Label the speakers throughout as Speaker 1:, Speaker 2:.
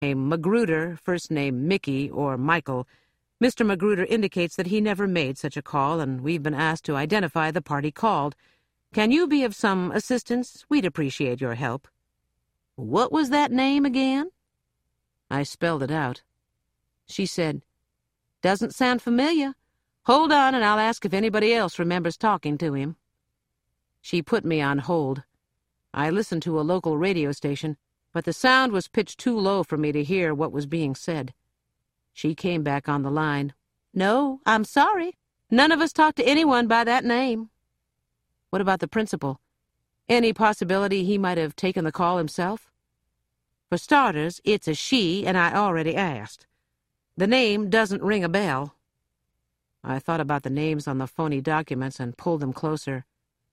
Speaker 1: A Magruder, first name Mickey or Michael. Mr. Magruder indicates that he never made such a call, and we've been asked to identify the party called. Can you be of some assistance? We'd appreciate your help." "What was that name again?" I spelled it out. She said, "Doesn't sound familiar. Hold on, and I'll ask if anybody else remembers talking to him." She put me on hold. I listened to a local radio station, but the sound was pitched too low for me to hear what was being said. She came back on the line. "No, I'm sorry. None of us talked to anyone by that name." "What about the principal? Any possibility he might have taken the call himself?" "For starters, it's a she, and I already asked. The name doesn't ring a bell." I thought about the names on the phony documents and pulled them closer.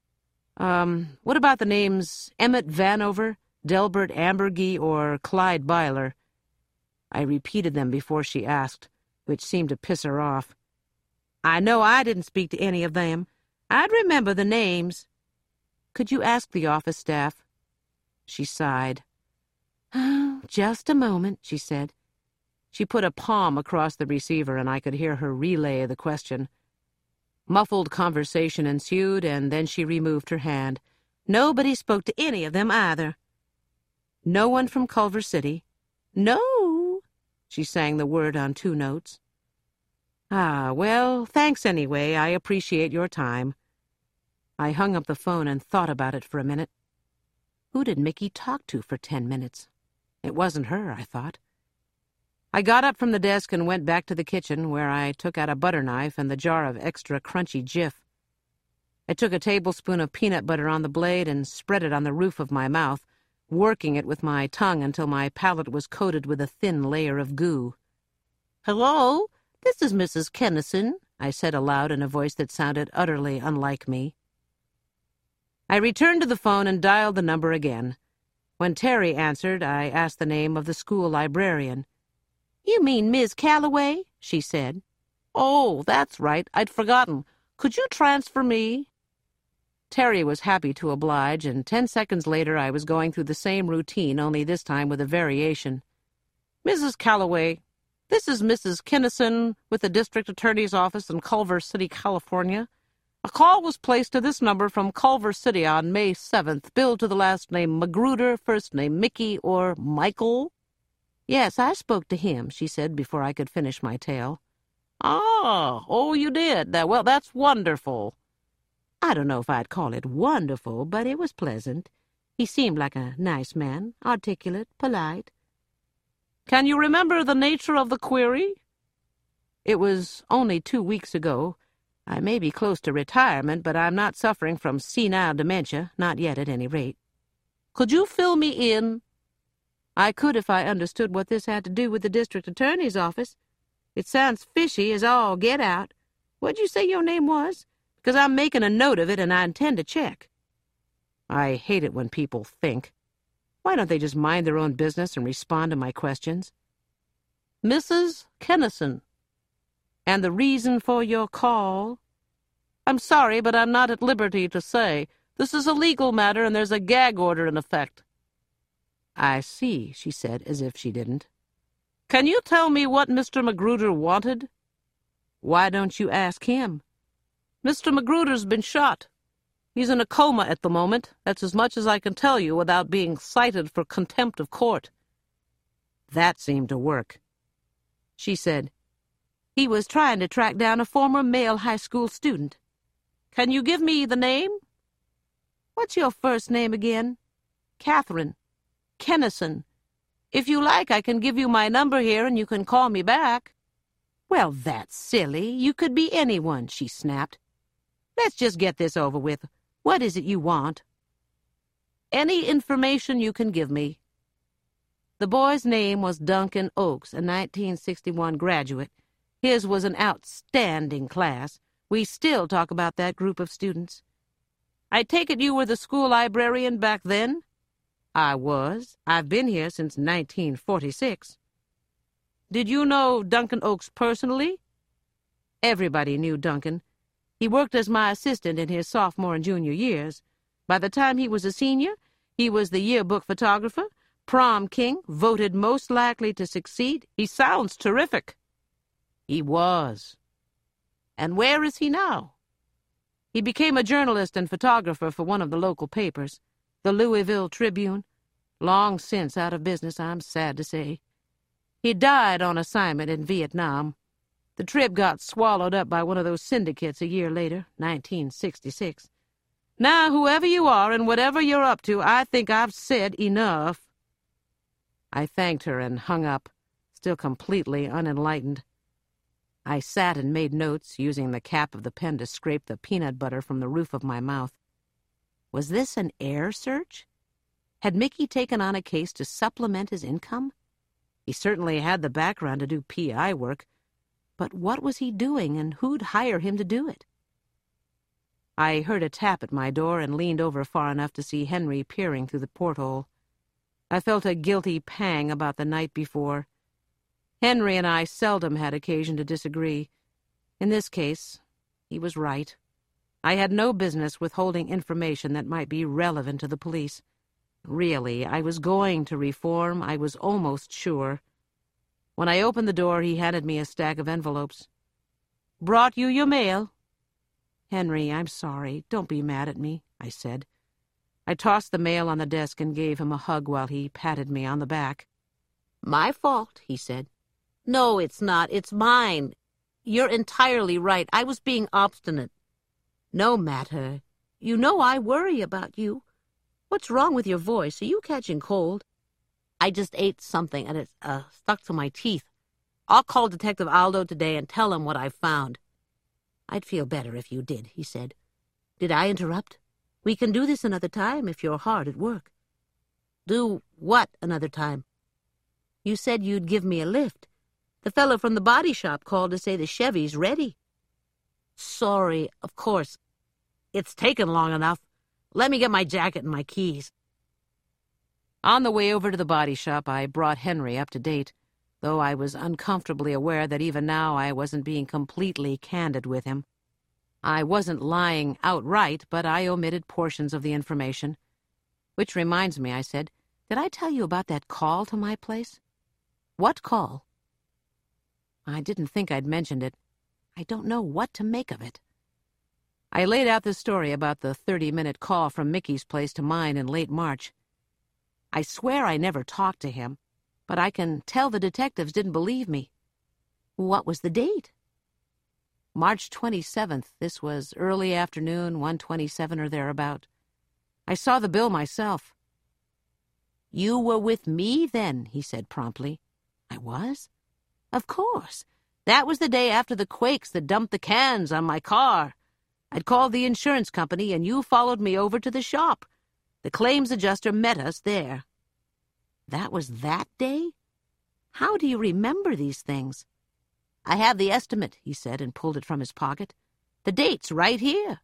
Speaker 1: What about the names Emmett Vanover, Delbert Ambergy, or Clyde Byler?" I repeated them before she asked, which seemed to piss her off. "I know I didn't speak to any of them. I'd remember the names." "Could you ask the office staff?" She sighed. "Oh, just a moment," she said. She put a palm across the receiver, and I could hear her relay the question. Muffled conversation ensued, and then she removed her hand. "Nobody spoke to any of them either." "No one from Culver City?" "No." She sang the word on 2 notes. "Ah, well, thanks anyway. I appreciate your time." I hung up the phone and thought about it for a minute. Who did Mickey talk to for 10 minutes? It wasn't her, I thought. I got up from the desk and went back to the kitchen, where I took out a butter knife and the jar of extra crunchy Jif. I took a tablespoon of peanut butter on the blade and spread it on the roof of my mouth, working it with my tongue until my palate was coated with a thin layer of goo. "Hello, this is Mrs. Kennison," I said aloud in a voice that sounded utterly unlike me. I returned to the phone and dialed the number again. When Terry answered, I asked the name of the school librarian. "You mean Miss Calloway?" she said. "Oh, that's right. I'd forgotten. Could you transfer me?" Terry was happy to oblige, and 10 seconds later I was going through the same routine, only this time with a variation. "Mrs. Calloway, this is Mrs. Kennison with the District Attorney's Office in Culver City, California. A call was placed to this number from Culver City on May 7th, billed to the last name Magruder, first name Mickey or Michael." "Yes, I spoke to him," she said before I could finish my tale. Oh, you did? Well, that's wonderful." I don't know if I'd call it wonderful, but it was pleasant. He seemed like a nice man, articulate, polite. "Can you remember the nature of the query?" "It was only 2 weeks ago. I may be close to retirement, but I'm not suffering from senile dementia, not yet at any rate." "Could you fill me in?" "I could if I understood what this had to do with the district attorney's office. It sounds fishy as all get out. What'd you say your name was? Because I'm making a note of it and I intend to check." I hate it when people think. Why don't they just mind their own business and respond to my questions? "Mrs. Kennison." "And the reason for your call?" "I'm sorry, but I'm not at liberty to say. This is a legal matter and there's a gag order in effect." "I see," she said, as if she didn't. "Can you tell me what Mr. Magruder wanted?" "Why don't you ask him?" "Mr. Magruder's been shot. He's in a coma at the moment. That's as much as I can tell you without being cited for contempt of court." That seemed to work. She said, "He was trying to track down a former male high school student." "Can you give me the name?" "What's your first name again?" "Catherine. Kennison. If you like, I can give you my number here and you can call me back." "Well, that's silly. You could be anyone," she snapped. "Let's just get this over with. What is it you want?" "Any information you can give me." The boy's name was Duncan Oakes, a 1961 graduate. His was an outstanding class. We still talk about that group of students. "I take it you were the school librarian back then?" "I was. I've been here since 1946. "Did you know Duncan Oakes personally?" "Everybody knew Duncan. He worked as my assistant in his sophomore and junior years. By the time he was a senior, he was the yearbook photographer, Prom king, voted most likely to succeed. He sounds terrific. He was. And where is he now? He became a journalist and photographer for one of the local papers, the Louisville Tribune. Long since out of business, I'm sad to say. He died on assignment in Vietnam. The Trib got swallowed up by one of those syndicates a year later, 1966. Now, whoever you are and whatever you're up to, I think I've said enough. I thanked her and hung up, still completely unenlightened. I sat and made notes, using the cap of the pen to scrape the peanut butter from the roof of my mouth. Was this an air search? Had Mickey taken on a case to supplement his income? He certainly had the background to do PI work, but what was he doing and who'd hire him to do it? I heard a tap at my door and leaned over far enough to see Henry peering through the porthole. I felt a guilty pang about the night before. Henry and I seldom had occasion to disagree. In this case, he was right. I had no business withholding information that might be relevant to the police. Really, I was going to reform, I was almost sure. When I opened the door, he handed me a stack of envelopes. "Brought you your mail?" "Henry, I'm sorry. Don't be mad at me," I said. I tossed the mail on the desk and gave him a hug while he patted me on the back. "My fault," he said. "No, it's not. It's mine. You're entirely right. I was being obstinate. No matter. You know I worry about you. What's wrong with your voice? Are you catching cold?" "I just ate something and it's stuck to my teeth. I'll call Detective Aldo today and tell him what I've found." "I'd feel better if you did," he said. "Did I interrupt? We can do this another time if you're hard at work." "Do what another time?" "You said you'd give me a lift. The fellow from the body shop called to say the Chevy's ready." "Sorry, of course. It's taken long enough. Let me get my jacket and my keys." On the way over to the body shop, I brought Henry up to date, though I was uncomfortably aware that even now I wasn't being completely candid with him. I wasn't lying outright, but I omitted portions of the information. "Which reminds me," I said, "did I tell you about that call to my place?" "What call?" I didn't think I'd mentioned it. I don't know what to make of it. I laid out the story about the 30-minute call from Mickey's place to mine in late March. I swear I never talked to him, but I can tell the detectives didn't believe me. What was the date? March 27th. This was early afternoon, 1:27 or thereabout. I saw the bill myself. "You were with me then," he said promptly. "I was?" "Of course. That was the day after the quakes that dumped the cans on my car. I'd called the insurance company, and you followed me over to the shop. The claims adjuster met us there." "That was that day? How do you remember these things?" "I have the estimate," he said, and pulled it from his pocket. "The date's right here."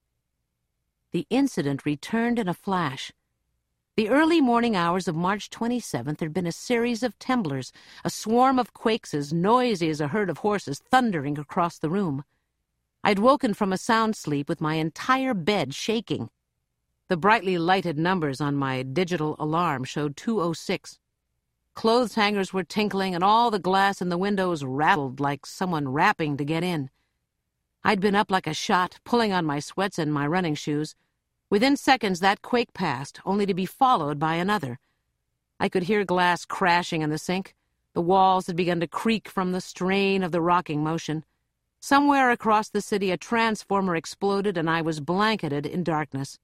Speaker 1: The incident returned in a flash. The early morning hours of March 27th had been a series of temblors, a swarm of quakes as noisy as a herd of horses thundering across the room. I'd woken from a sound sleep with my entire bed shaking. The brightly lighted numbers on my digital alarm showed 2:06. Clothes hangers were tinkling, and all the glass in the windows rattled like someone rapping to get in. I'd been up like a shot, pulling on my sweats and my running shoes. Within seconds, that quake passed, only to be followed by another. I could hear glass crashing in the sink. The walls had begun to creak from the strain of the rocking motion. Somewhere across the city, a transformer exploded, and I was blanketed in darkness.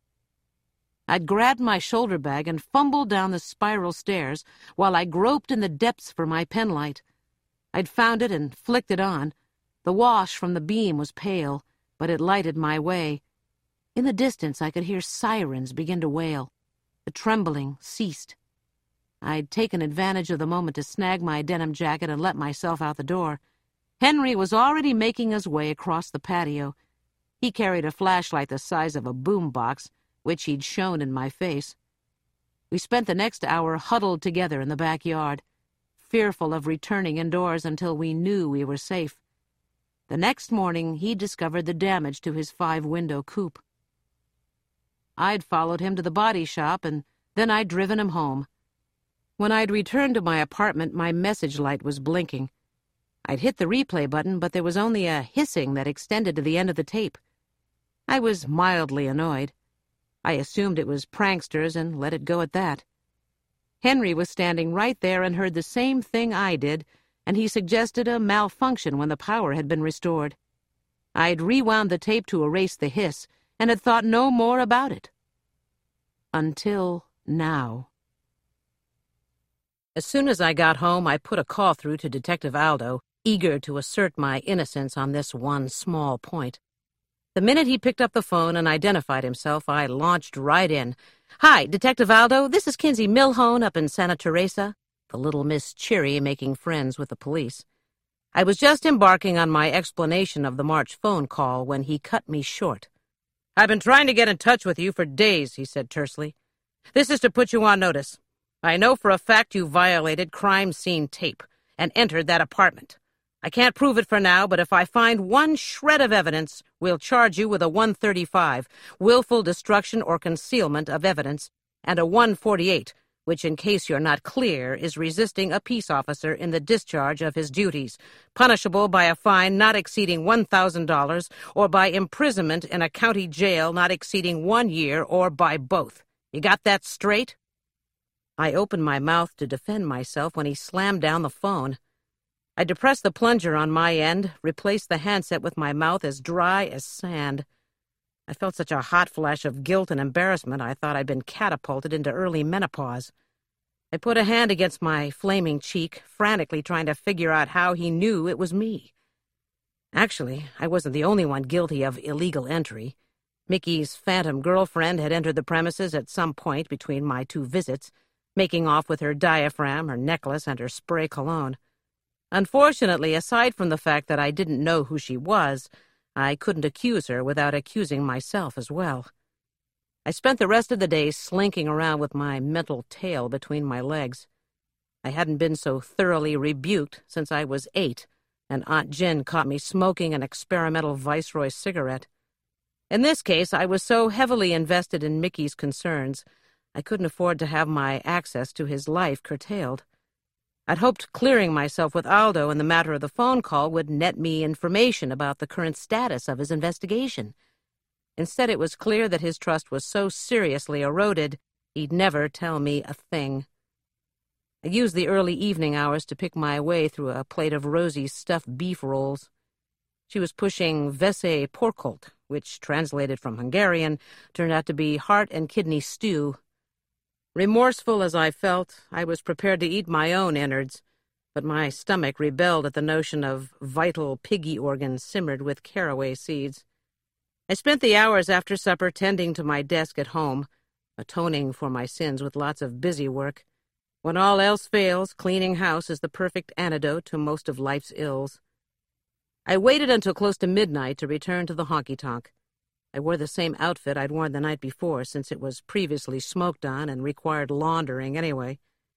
Speaker 1: I'd grabbed my shoulder bag and fumbled down the spiral stairs while I groped in the depths for my penlight. I'd found it and flicked it on. The wash from the beam was pale, but it lighted my way. In the distance, I could hear sirens begin to wail. The trembling ceased. I'd taken advantage of the moment to snag my denim jacket and let myself out the door. Henry was already making his way across the patio. He carried a flashlight the size of a boombox, which he'd shown in my face. We spent the next hour huddled together in the backyard, fearful of returning indoors until we knew we were safe. The next morning, he discovered the damage to his 5-window coupe. I'd followed him to the body shop, and then I'd driven him home. When I'd returned to my apartment, my message light was blinking. I'd hit the replay button, but there was only a hissing that extended to the end of the tape. I was mildly annoyed. I assumed it was pranksters and let it go at that. Henry was standing right there and heard the same thing I did, and he suggested a malfunction when the power had been restored. I'd rewound the tape to erase the hiss, and had thought no more about it. Until now. As soon as I got home, I put a call through to Detective Aldo, eager to assert my innocence on this one small point. The minute he picked up the phone and identified himself, I launched right in. "Hi, Detective Aldo, this is Kinsey Milhone up in Santa Teresa," the little Miss Cheery making friends with the police. I was just embarking on my explanation of the March phone call when he cut me short. "I've been trying to get in touch with you for days," he said tersely. "This is to put you on notice. I know for a fact you violated crime scene tape and entered that apartment. I can't prove it for now, but if I find one shred of evidence, we'll charge you with a 135, willful destruction or concealment of evidence, and a 148, which, in case you're not clear, is resisting a peace officer in the discharge of his duties, punishable by a fine not exceeding $1,000 or by imprisonment in a county jail not exceeding 1 year or by both. You got that straight?" I opened my mouth to defend myself when he slammed down the phone. I depressed the plunger on my end, replaced the handset with my mouth as dry as sand. I felt such a hot flash of guilt and embarrassment I thought I'd been catapulted into early menopause. I put a hand against my flaming cheek, frantically trying to figure out how he knew it was me. Actually, I wasn't the only one guilty of illegal entry. Mickey's phantom girlfriend had entered the premises at some point between my 2 visits, making off with her diaphragm, her necklace, and her spray cologne. Unfortunately, aside from the fact that I didn't know who she was, I couldn't accuse her without accusing myself as well. I spent the rest of the day slinking around with my mental tail between my legs. I hadn't been so thoroughly rebuked since I was 8, and Aunt Jin caught me smoking an experimental Viceroy cigarette. In this case, I was so heavily invested in Mickey's concerns, I couldn't afford to have my access to his life curtailed. I'd hoped clearing myself with Aldo in the matter of the phone call would net me information about the current status of his investigation. Instead, it was clear that his trust was so seriously eroded, he'd never tell me a thing. I used the early evening hours to pick my way through a plate of Rosie's stuffed beef rolls. She was pushing Vese Porcolt, which, translated from Hungarian, turned out to be heart and kidney stew. Remorseful as I felt, I was prepared to eat my own innards, but my stomach rebelled at the notion of vital piggy organs simmered with caraway seeds. I spent the hours after supper tending to my desk at home, atoning for my sins with lots of busy work. When all else fails, cleaning house is the perfect antidote to most of life's ills. I waited until close to midnight to return to the honky-tonk. I wore the same outfit I'd worn the night before, since it was previously smoked on and required laundering anyway.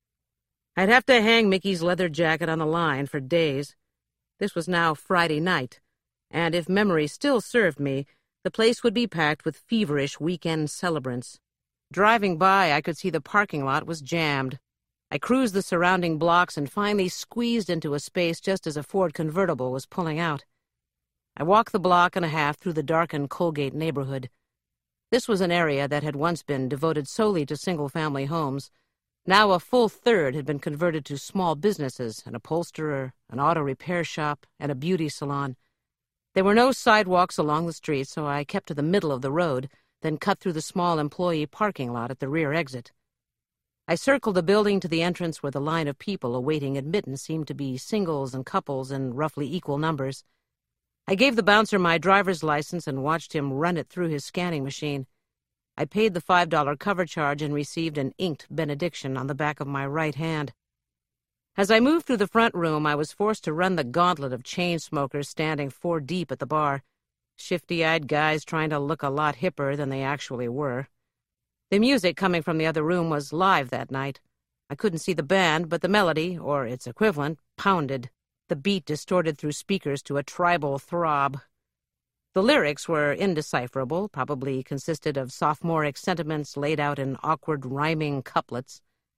Speaker 1: I'd have to hang Mickey's leather jacket on the line for days. This was now Friday night, and if memory still served me, the place would be packed with feverish weekend celebrants. Driving by, I could see the parking lot was jammed. I cruised the surrounding blocks and finally squeezed into a space just as a Ford convertible was pulling out. I walked the block and a half through the darkened Colgate neighborhood. This was an area that had once been devoted solely to single-family homes. Now a full third had been converted to small businesses, an upholsterer, an auto repair shop, and a beauty salon. There were no sidewalks along the street, so I kept to the middle of the road, then cut through the small employee parking lot at the rear exit. I circled the building to the entrance where the line of people awaiting admittance seemed to be singles and couples in roughly equal numbers. I gave the bouncer my driver's license and watched him run it through his scanning machine. I paid the $5 cover charge and received an inked benediction on the back of my right hand. As I moved through the front room, I was forced to run the gauntlet of chain smokers standing 4 deep at the bar, shifty-eyed guys trying to look a lot hipper than they actually were. The music coming from the other room was live that night. I couldn't see the band, but the melody, or its equivalent, pounded. The beat distorted through speakers to a tribal throb. The lyrics were indecipherable, probably consisted of sophomoric sentiments laid out in awkward rhyming couplets.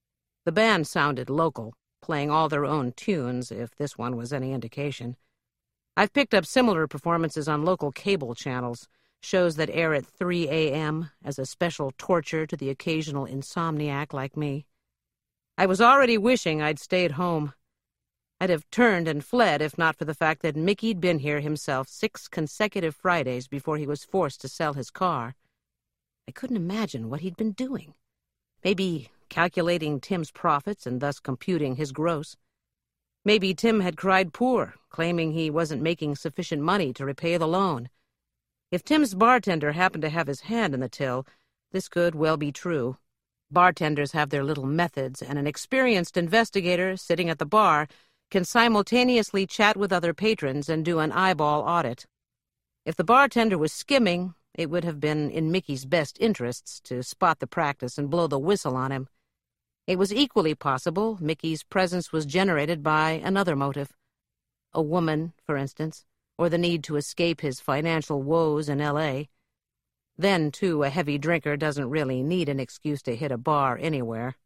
Speaker 1: The band sounded local, playing all their own tunes, if this one was any indication. I've picked up similar performances on local cable channels, shows that air at 3 a.m. as a special torture to the occasional insomniac like me. I was already wishing I'd stayed home. I'd have turned and fled if not for the fact that Mickey'd been here himself 6 consecutive Fridays before he was forced to sell his car. I couldn't imagine what he'd been doing. Maybe calculating Tim's profits and thus computing his gross. Maybe Tim had cried poor, claiming he wasn't making sufficient money to repay the loan. If Tim's bartender happened to have his hand in the till, this could well be true. Bartenders have their little methods, and an experienced investigator sitting at the bar can simultaneously chat with other patrons and do an eyeball audit. If the bartender was skimming, it would have been in Mickey's best interests to spot the practice and blow the whistle on him. It was equally possible Mickey's presence was generated by another motive. A woman, for instance, or the need to escape his financial woes in L.A. Then, too, a heavy drinker doesn't really need an excuse to hit a bar anywhere.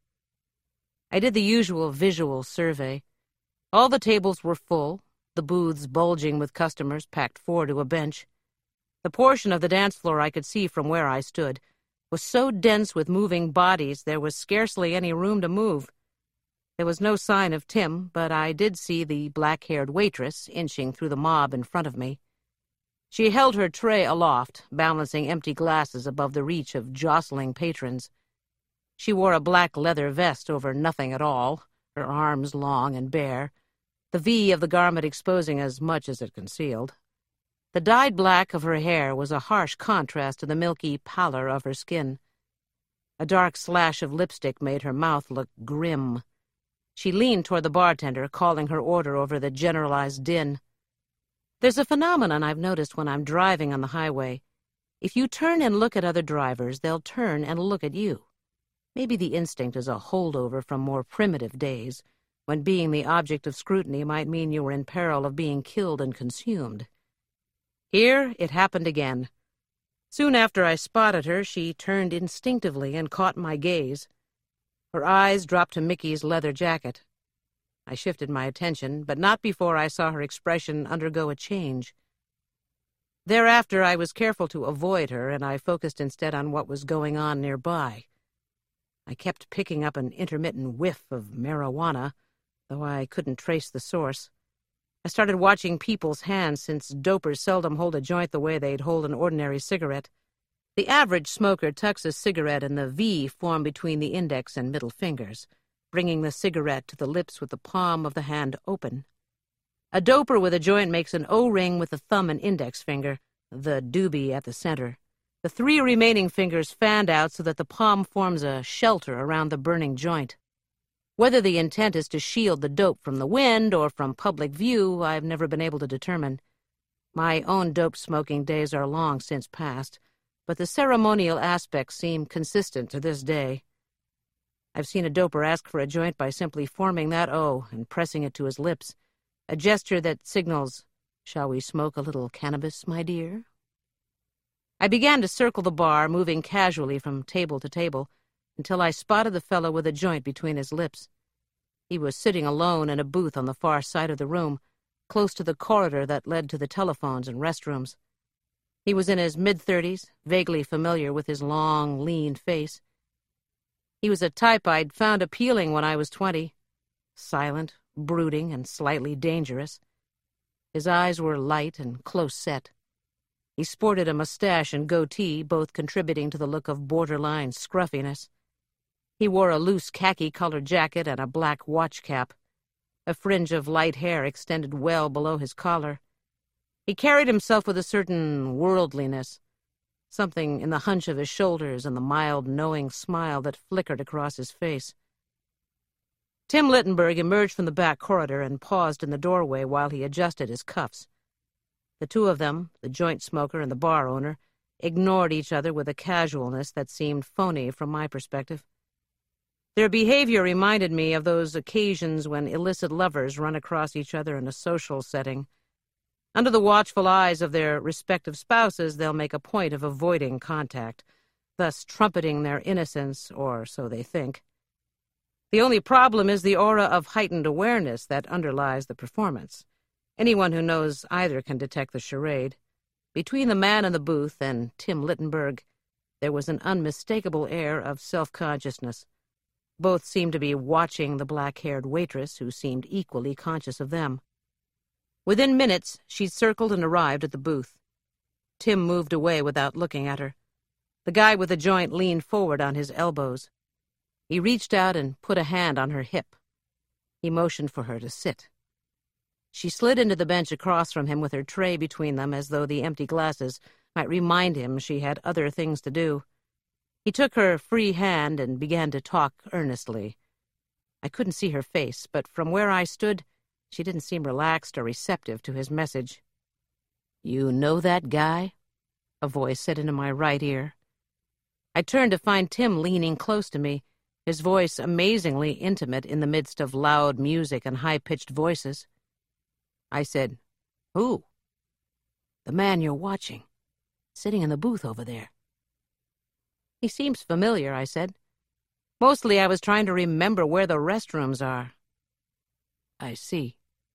Speaker 1: I did the usual visual survey. All the tables were full, the booths bulging with customers packed 4 to a bench. The portion of the dance floor I could see from where I stood was so dense with moving bodies there was scarcely any room to move. There was no sign of Tim, but I did see the black-haired waitress inching through the mob in front of me. She held her tray aloft, balancing empty glasses above the reach of jostling patrons. She wore a black leather vest over nothing at all, her arms long and bare, the V of the garment exposing as much as it concealed. The dyed black of her hair was a harsh contrast to the milky pallor of her skin. A dark slash of lipstick made her mouth look grim. She leaned toward the bartender, calling her order over the generalized din. There's a phenomenon I've noticed when I'm driving on the highway. If you turn and look at other drivers, they'll turn and look at you. Maybe the instinct is a holdover from more primitive days, when being the object of scrutiny might mean you were in peril of being killed and consumed. Here it happened again. Soon after I spotted her, she turned instinctively and caught my gaze. Her eyes dropped to Mickey's leather jacket. I shifted my attention, but not before I saw her expression undergo a change. Thereafter, I was careful to avoid her, and I focused instead on what was going on nearby. I kept picking up an intermittent whiff of marijuana, though I couldn't trace the source. I started watching people's hands, since dopers seldom hold a joint the way they'd hold an ordinary cigarette. The average smoker tucks a cigarette in the V formed between the index and middle fingers, bringing the cigarette to the lips with the palm of the hand open. A doper with a joint makes an O-ring with the thumb and index finger, the doobie at the center. The 3 remaining fingers fanned out so that the palm forms a shelter around the burning joint. Whether the intent is to shield the dope from the wind or from public view, I've never been able to determine. My own dope-smoking days are long since past, but the ceremonial aspects seem consistent to this day. I've seen a doper ask for a joint by simply forming that O and pressing it to his lips, a gesture that signals, "Shall we smoke a little cannabis, my dear?" I began to circle the bar, moving casually from table to table, until I spotted the fellow with a joint between his lips. He was sitting alone in a booth on the far side of the room, close to the corridor that led to the telephones and restrooms. He was in his mid-30s, vaguely familiar with his long, lean face. He was a type I'd found appealing when I was 20. Silent, brooding, and slightly dangerous. His eyes were light and close-set. He sported a mustache and goatee, both contributing to the look of borderline scruffiness. He wore a loose khaki-colored jacket and a black watch cap. A fringe of light hair extended well below his collar. He carried himself with a certain worldliness, something in the hunch of his shoulders and the mild, knowing smile that flickered across his face. Tim Littenberg emerged from the back corridor and paused in the doorway while he adjusted his cuffs. The two of them, the joint smoker and the bar owner, ignored each other with a casualness that seemed phony from my perspective. Their behavior reminded me of those occasions when illicit lovers run across each other in a social setting. Under the watchful eyes of their respective spouses, they'll make a point of avoiding contact, thus trumpeting their innocence, or so they think. The only problem is the aura of heightened awareness that underlies the performance. Anyone who knows either can detect the charade. Between the man in the booth and Tim Littenberg, there was an unmistakable air of self-consciousness. Both seemed to be watching the black-haired waitress, who seemed equally conscious of them. Within minutes, she circled and arrived at the booth. Tim moved away without looking at her. The guy with the joint leaned forward on his elbows. He reached out and put a hand on her hip. He motioned for her to sit. She slid into the bench across from him with her tray between them, as though the empty glasses might remind him she had other things to do. He took her free hand and began to talk earnestly. I couldn't see her face, but from where I stood, she didn't seem relaxed or receptive to his message. "You know that guy?" a voice said into my right ear. I turned to find Tim leaning close to me, his voice amazingly intimate in the midst of loud music and high-pitched voices. I said, "Who?" "The man you're watching, sitting in the booth over there." "He seems familiar," I said. "Mostly I was trying to remember where the restrooms are." "I see."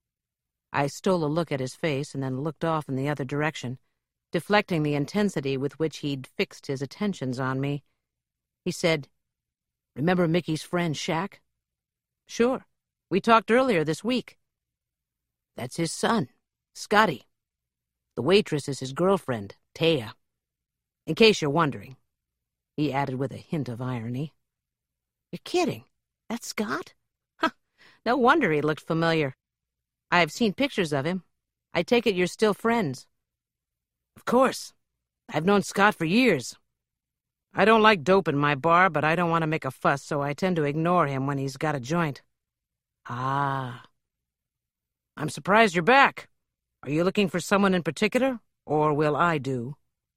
Speaker 1: I stole a look at his face and then looked off in the other direction, deflecting the intensity with which he'd fixed his attentions on me. He said, "Remember Mickey's friend, Shaq?" "Sure. We talked earlier this week." "That's his son, Scotty. The waitress is his girlfriend, Taya. In case you're wondering," he added with a hint of irony. "You're kidding? That's Scott? Huh, no wonder he looked familiar. I've seen pictures of him. I take it you're still friends." "Of course. I've known Scott for years. I don't like dope in my bar, but I don't want to make a fuss, so I tend to ignore him when he's got a joint." "Ah. I'm surprised you're back. Are you looking for someone in particular, or will I do?"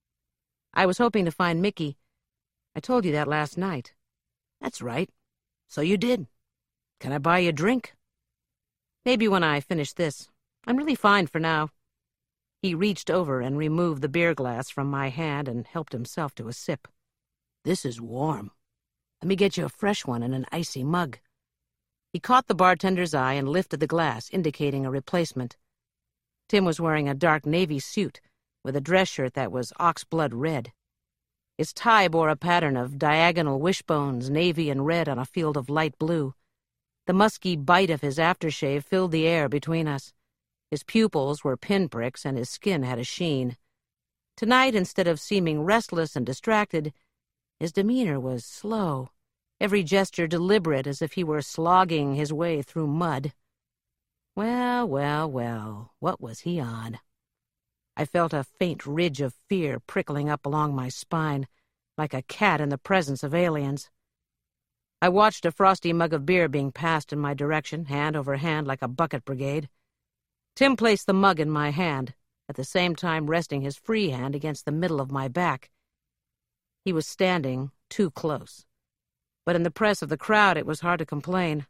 Speaker 1: "I was hoping to find Mickey. I told you that last night." "That's right. So you did. Can I buy you a drink?" "Maybe when I finish this. I'm really fine for now." He reached over and removed the beer glass from my hand and helped himself to a sip. "This is warm. Let me get you a fresh one in an icy mug." He caught the bartender's eye and lifted the glass, indicating a replacement. Tim was wearing a dark navy suit with a dress shirt that was oxblood red. His tie bore a pattern of diagonal wishbones, navy and red on a field of light blue. The musky bite of his aftershave filled the air between us. His pupils were pinpricks and his skin had a sheen. Tonight, instead of seeming restless and distracted, his demeanor was slow, every gesture deliberate, as if he were slogging his way through mud. Well, well, well, what was he on? I felt a faint ridge of fear prickling up along my spine, like a cat in the presence of aliens. I watched a frosty mug of beer being passed in my direction, hand over hand like a bucket brigade. Tim placed the mug in my hand, at the same time resting his free hand against the middle of my back. He was standing too close. But in the press of the crowd, it was hard to complain.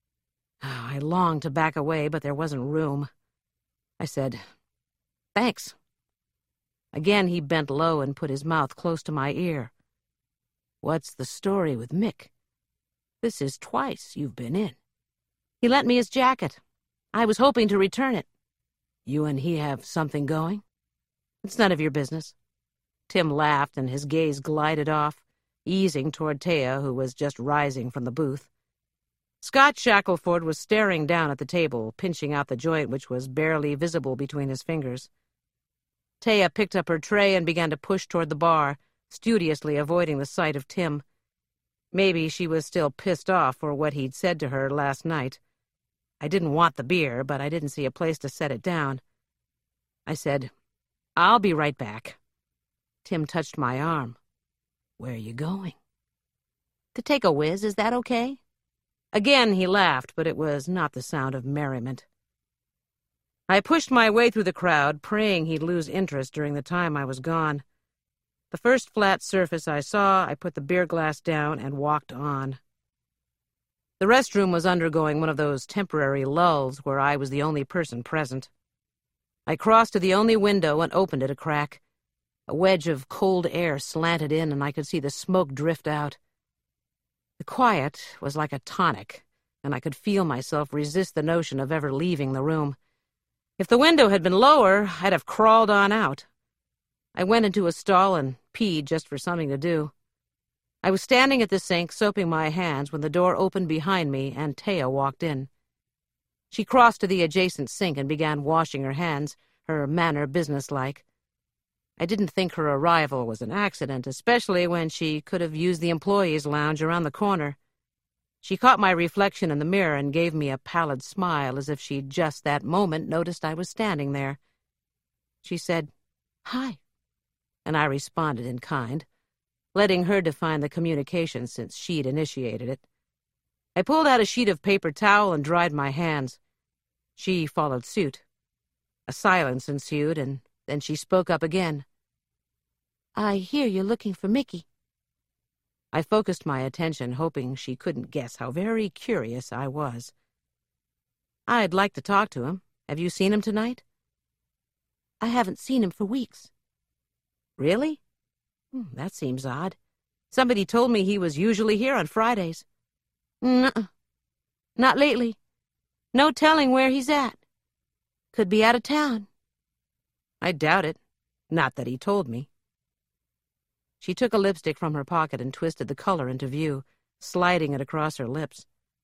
Speaker 1: I longed to back away, but there wasn't room. I said, "Thanks." Again he bent low and put his mouth close to my ear. "What's the story with Mick? This is twice you've been in." "He lent me his jacket. I was hoping to return it." "You and he have something going?" "It's none of your business." Tim laughed and his gaze glided off, easing toward Taya, who was just rising from the booth. Scott Shackelford was staring down at the table, pinching out the joint which was barely visible between his fingers. Taya picked up her tray and began to push toward the bar, studiously avoiding the sight of Tim. Maybe she was still pissed off for what he'd said to her last night. I didn't want the beer, but I didn't see a place to set it down. I said, "I'll be right back." Tim touched my arm. "Where are you going?" "To take a whiz, is that okay?" Again he laughed, but it was not the sound of merriment. I pushed my way through the crowd, praying he'd lose interest during the time I was gone. The first flat surface I saw, I put the beer glass down and walked on. The restroom was undergoing one of those temporary lulls where I was the only person present. I crossed to the only window and opened it a crack. A wedge of cold air slanted in, and I could see the smoke drift out. The quiet was like a tonic, and I could feel myself resist the notion of ever leaving the room. If the window had been lower, I'd have crawled on out. I went into a stall and peed just for something to do. I was standing at the sink, soaping my hands, when the door opened behind me and Taya walked in. She crossed to the adjacent sink and began washing her hands, her manner businesslike. I didn't think her arrival was an accident, especially when she could have used the employees' lounge around the corner. She caught my reflection in the mirror and gave me a pallid smile, as if she'd just that moment noticed I was standing there. She said, "Hi," and I responded in kind, letting her define the communication since she'd initiated it. I pulled out a sheet of paper towel and dried my hands. She followed suit. A silence ensued, and then she spoke up again. "I hear you're looking for Mickey." I focused my attention, hoping she couldn't guess how very curious I was. "I'd like to talk to him. Have you seen him tonight?" "I haven't seen him for weeks." "Really? That seems odd. Somebody told me he was usually here on Fridays." "Nuh-uh. Not lately. No telling where he's at. Could be out of town." "I doubt it. Not that he told me." She took a lipstick from her pocket and twisted the color into view, sliding it across her lips.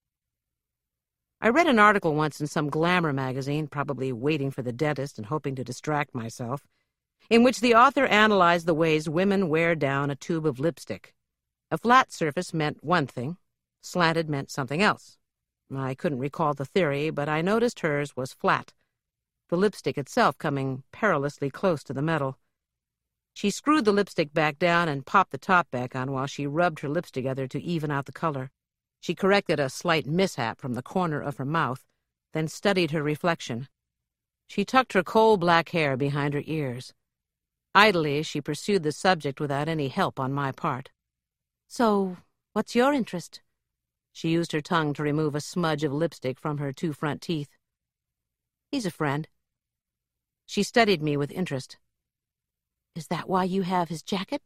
Speaker 1: I read an article once in some glamour magazine, probably waiting for the dentist and hoping to distract myself, in which the author analyzed the ways women wear down a tube of lipstick. A flat surface meant one thing, slanted meant something else. I couldn't recall the theory, but I noticed hers was flat, the lipstick itself coming perilously close to the metal. She screwed the lipstick back down and popped the top back on while she rubbed her lips together to even out the color. She corrected a slight mishap from the corner of her mouth, then studied her reflection. She tucked her coal-black hair behind her ears. Idly, she pursued the subject without any help on my part. "So, what's your interest?" She used her tongue to remove a smudge of lipstick from her two front teeth. "He's a friend." She studied me with interest. "Is that why you have his jacket?"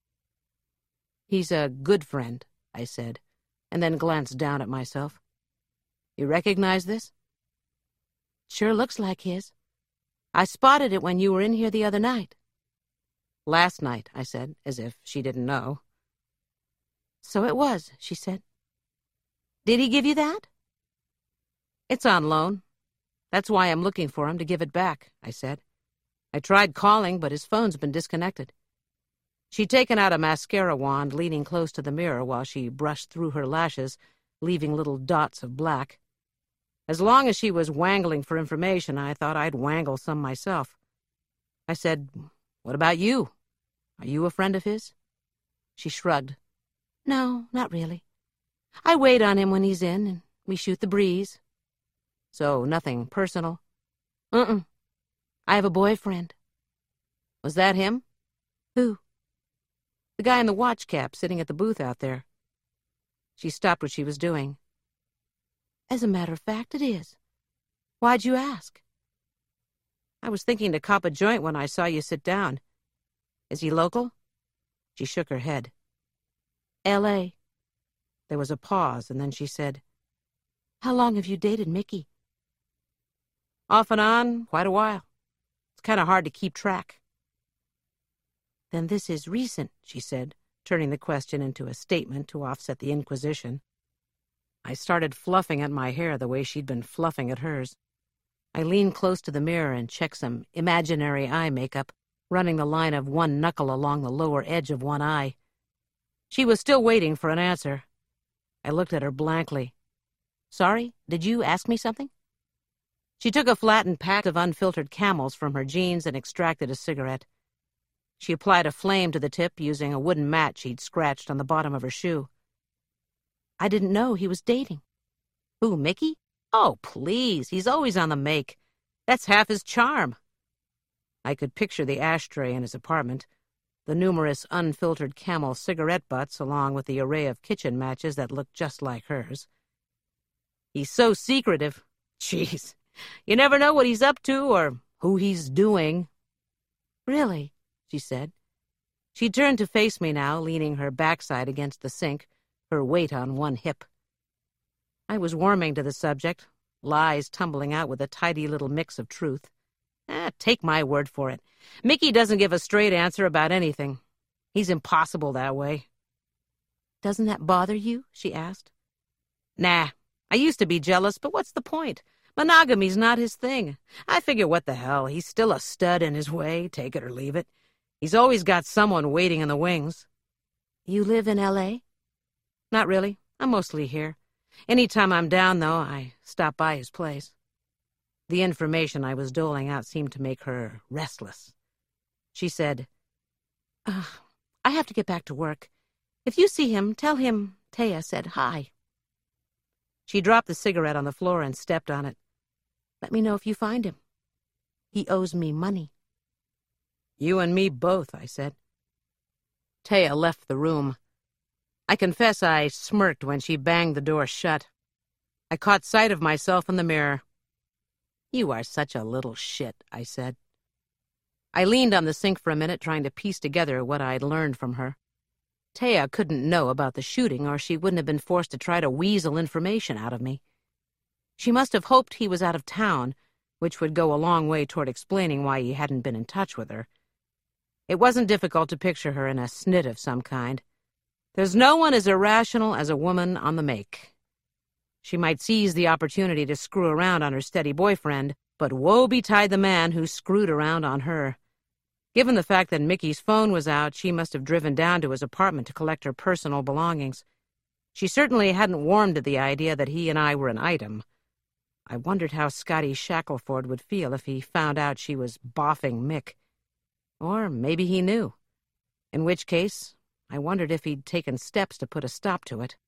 Speaker 1: "He's a good friend," I said, and then glanced down at myself. "You recognize this?" "Sure looks like his. I spotted it when you were in here the other night." "Last night," I said, as if she didn't know. "So it was," she said. "Did he give you that?" "It's on loan. That's why I'm looking for him, to give it back," I said. "I tried calling, but his phone's been disconnected." She'd taken out a mascara wand, leaning close to the mirror while she brushed through her lashes, leaving little dots of black. As long as she was wangling for information, I thought I'd wangle some myself. I said, "What about you? Are you a friend of his?" She shrugged. "No, not really. I wait on him when he's in, and we shoot the breeze." "So nothing personal?" "Uh-uh. I have a boyfriend." "Was that him?" "Who?" "The guy in the watch cap sitting at the booth out there." She stopped what she was doing. "As a matter of fact, it is. Why'd you ask?" "I was thinking to cop a joint when I saw you sit down. Is he local?" She shook her head. "L.A." There was a pause, and then she said, "How long have you dated Mickey?" "Off and on, quite a while. It's kind of hard to keep track." "Then this is recent," she said, turning the question into a statement to offset the inquisition. I started fluffing at my hair the way she'd been fluffing at hers. I leaned close to the mirror and checked some imaginary eye makeup, running the line of one knuckle along the lower edge of one eye. She was still waiting for an answer. I looked at her blankly. "Sorry, did you ask me something?" She took a flattened pack of unfiltered Camels from her jeans and extracted a cigarette. She applied a flame to the tip using a wooden match she'd scratched on the bottom of her shoe. "I didn't know he was dating." "Who, Mickey? Oh, please, he's always on the make. That's half his charm." I could picture the ashtray in his apartment, the numerous unfiltered Camel cigarette butts along with the array of kitchen matches that looked just like hers. "He's so secretive. Jeez, you never know what he's up to or who he's doing." "Really?" she said. She turned to face me now, leaning her backside against the sink, her weight on one hip. I was warming to the subject, lies tumbling out with a tidy little mix of truth. Take my word for it. Mickey doesn't give a straight answer about anything. He's impossible that way. "Doesn't that bother you?" she asked. "Nah. I used to be jealous, but what's the point? Monogamy's not his thing. I figure what the hell, he's still a stud in his way, take it or leave it. He's always got someone waiting in the wings." "You live in L.A.? "Not really. I'm mostly here. Anytime I'm down, though, I stop by his place." The information I was doling out seemed to make her restless. She said, "I have to get back to work. If you see him, tell him Taya said hi." She dropped the cigarette on the floor and stepped on it. "Let me know if you find him. He owes me money." "You and me both," I said. Taya left the room. I confess I smirked when she banged the door shut. I caught sight of myself in the mirror. "You are such a little shit," I said. I leaned on the sink for a minute, trying to piece together what I'd learned from her. Taya couldn't know about the shooting, or she wouldn't have been forced to try to weasel information out of me. She must have hoped he was out of town, which would go a long way toward explaining why he hadn't been in touch with her. It wasn't difficult to picture her in a snit of some kind. There's no one as irrational as a woman on the make. She might seize the opportunity to screw around on her steady boyfriend, but woe betide the man who screwed around on her. Given the fact that Mickey's phone was out, she must have driven down to his apartment to collect her personal belongings. She certainly hadn't warmed to the idea that he and I were an item. I wondered how Scotty Shackelford would feel if he found out she was boffing Mick. Or maybe he knew. In which case, I wondered if he'd taken steps to put a stop to it.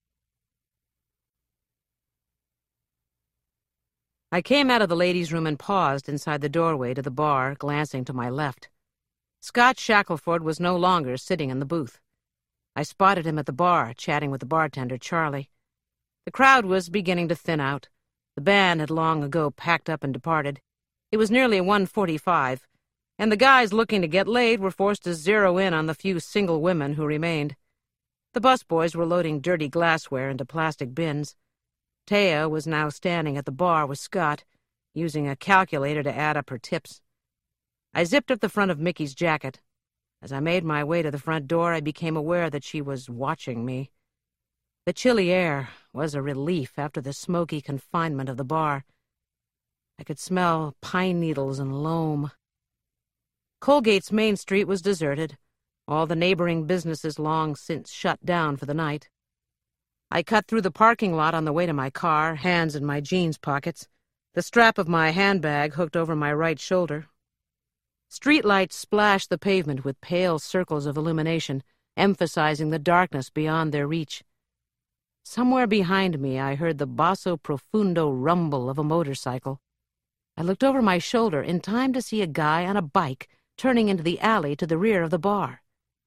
Speaker 1: I came out of the ladies' room and paused inside the doorway to the bar, glancing to my left. Scott Shackelford was no longer sitting in the booth. I spotted him at the bar, chatting with the bartender, Charlie. The crowd was beginning to thin out. The band had long ago packed up and departed. It was nearly 1:45, and the guys looking to get laid were forced to zero in on the few single women who remained. The busboys were loading dirty glassware into plastic bins. Taya was now standing at the bar with Scott, using a calculator to add up her tips. I zipped up the front of Mickey's jacket. As I made my way to the front door, I became aware that she was watching me. The chilly air was a relief after the smoky confinement of the bar. I could smell pine needles and loam. Colgate's Main Street was deserted, all the neighboring businesses long since shut down for the night. I cut through the parking lot on the way to my car, hands in my jeans pockets, the strap of my handbag hooked over my right shoulder. Streetlights splashed the pavement with pale circles of illumination, emphasizing the darkness beyond their reach. Somewhere behind me, I heard the basso profundo rumble of a motorcycle. I looked over my shoulder in time to see a guy on a bike turning into the alley to the rear of the bar.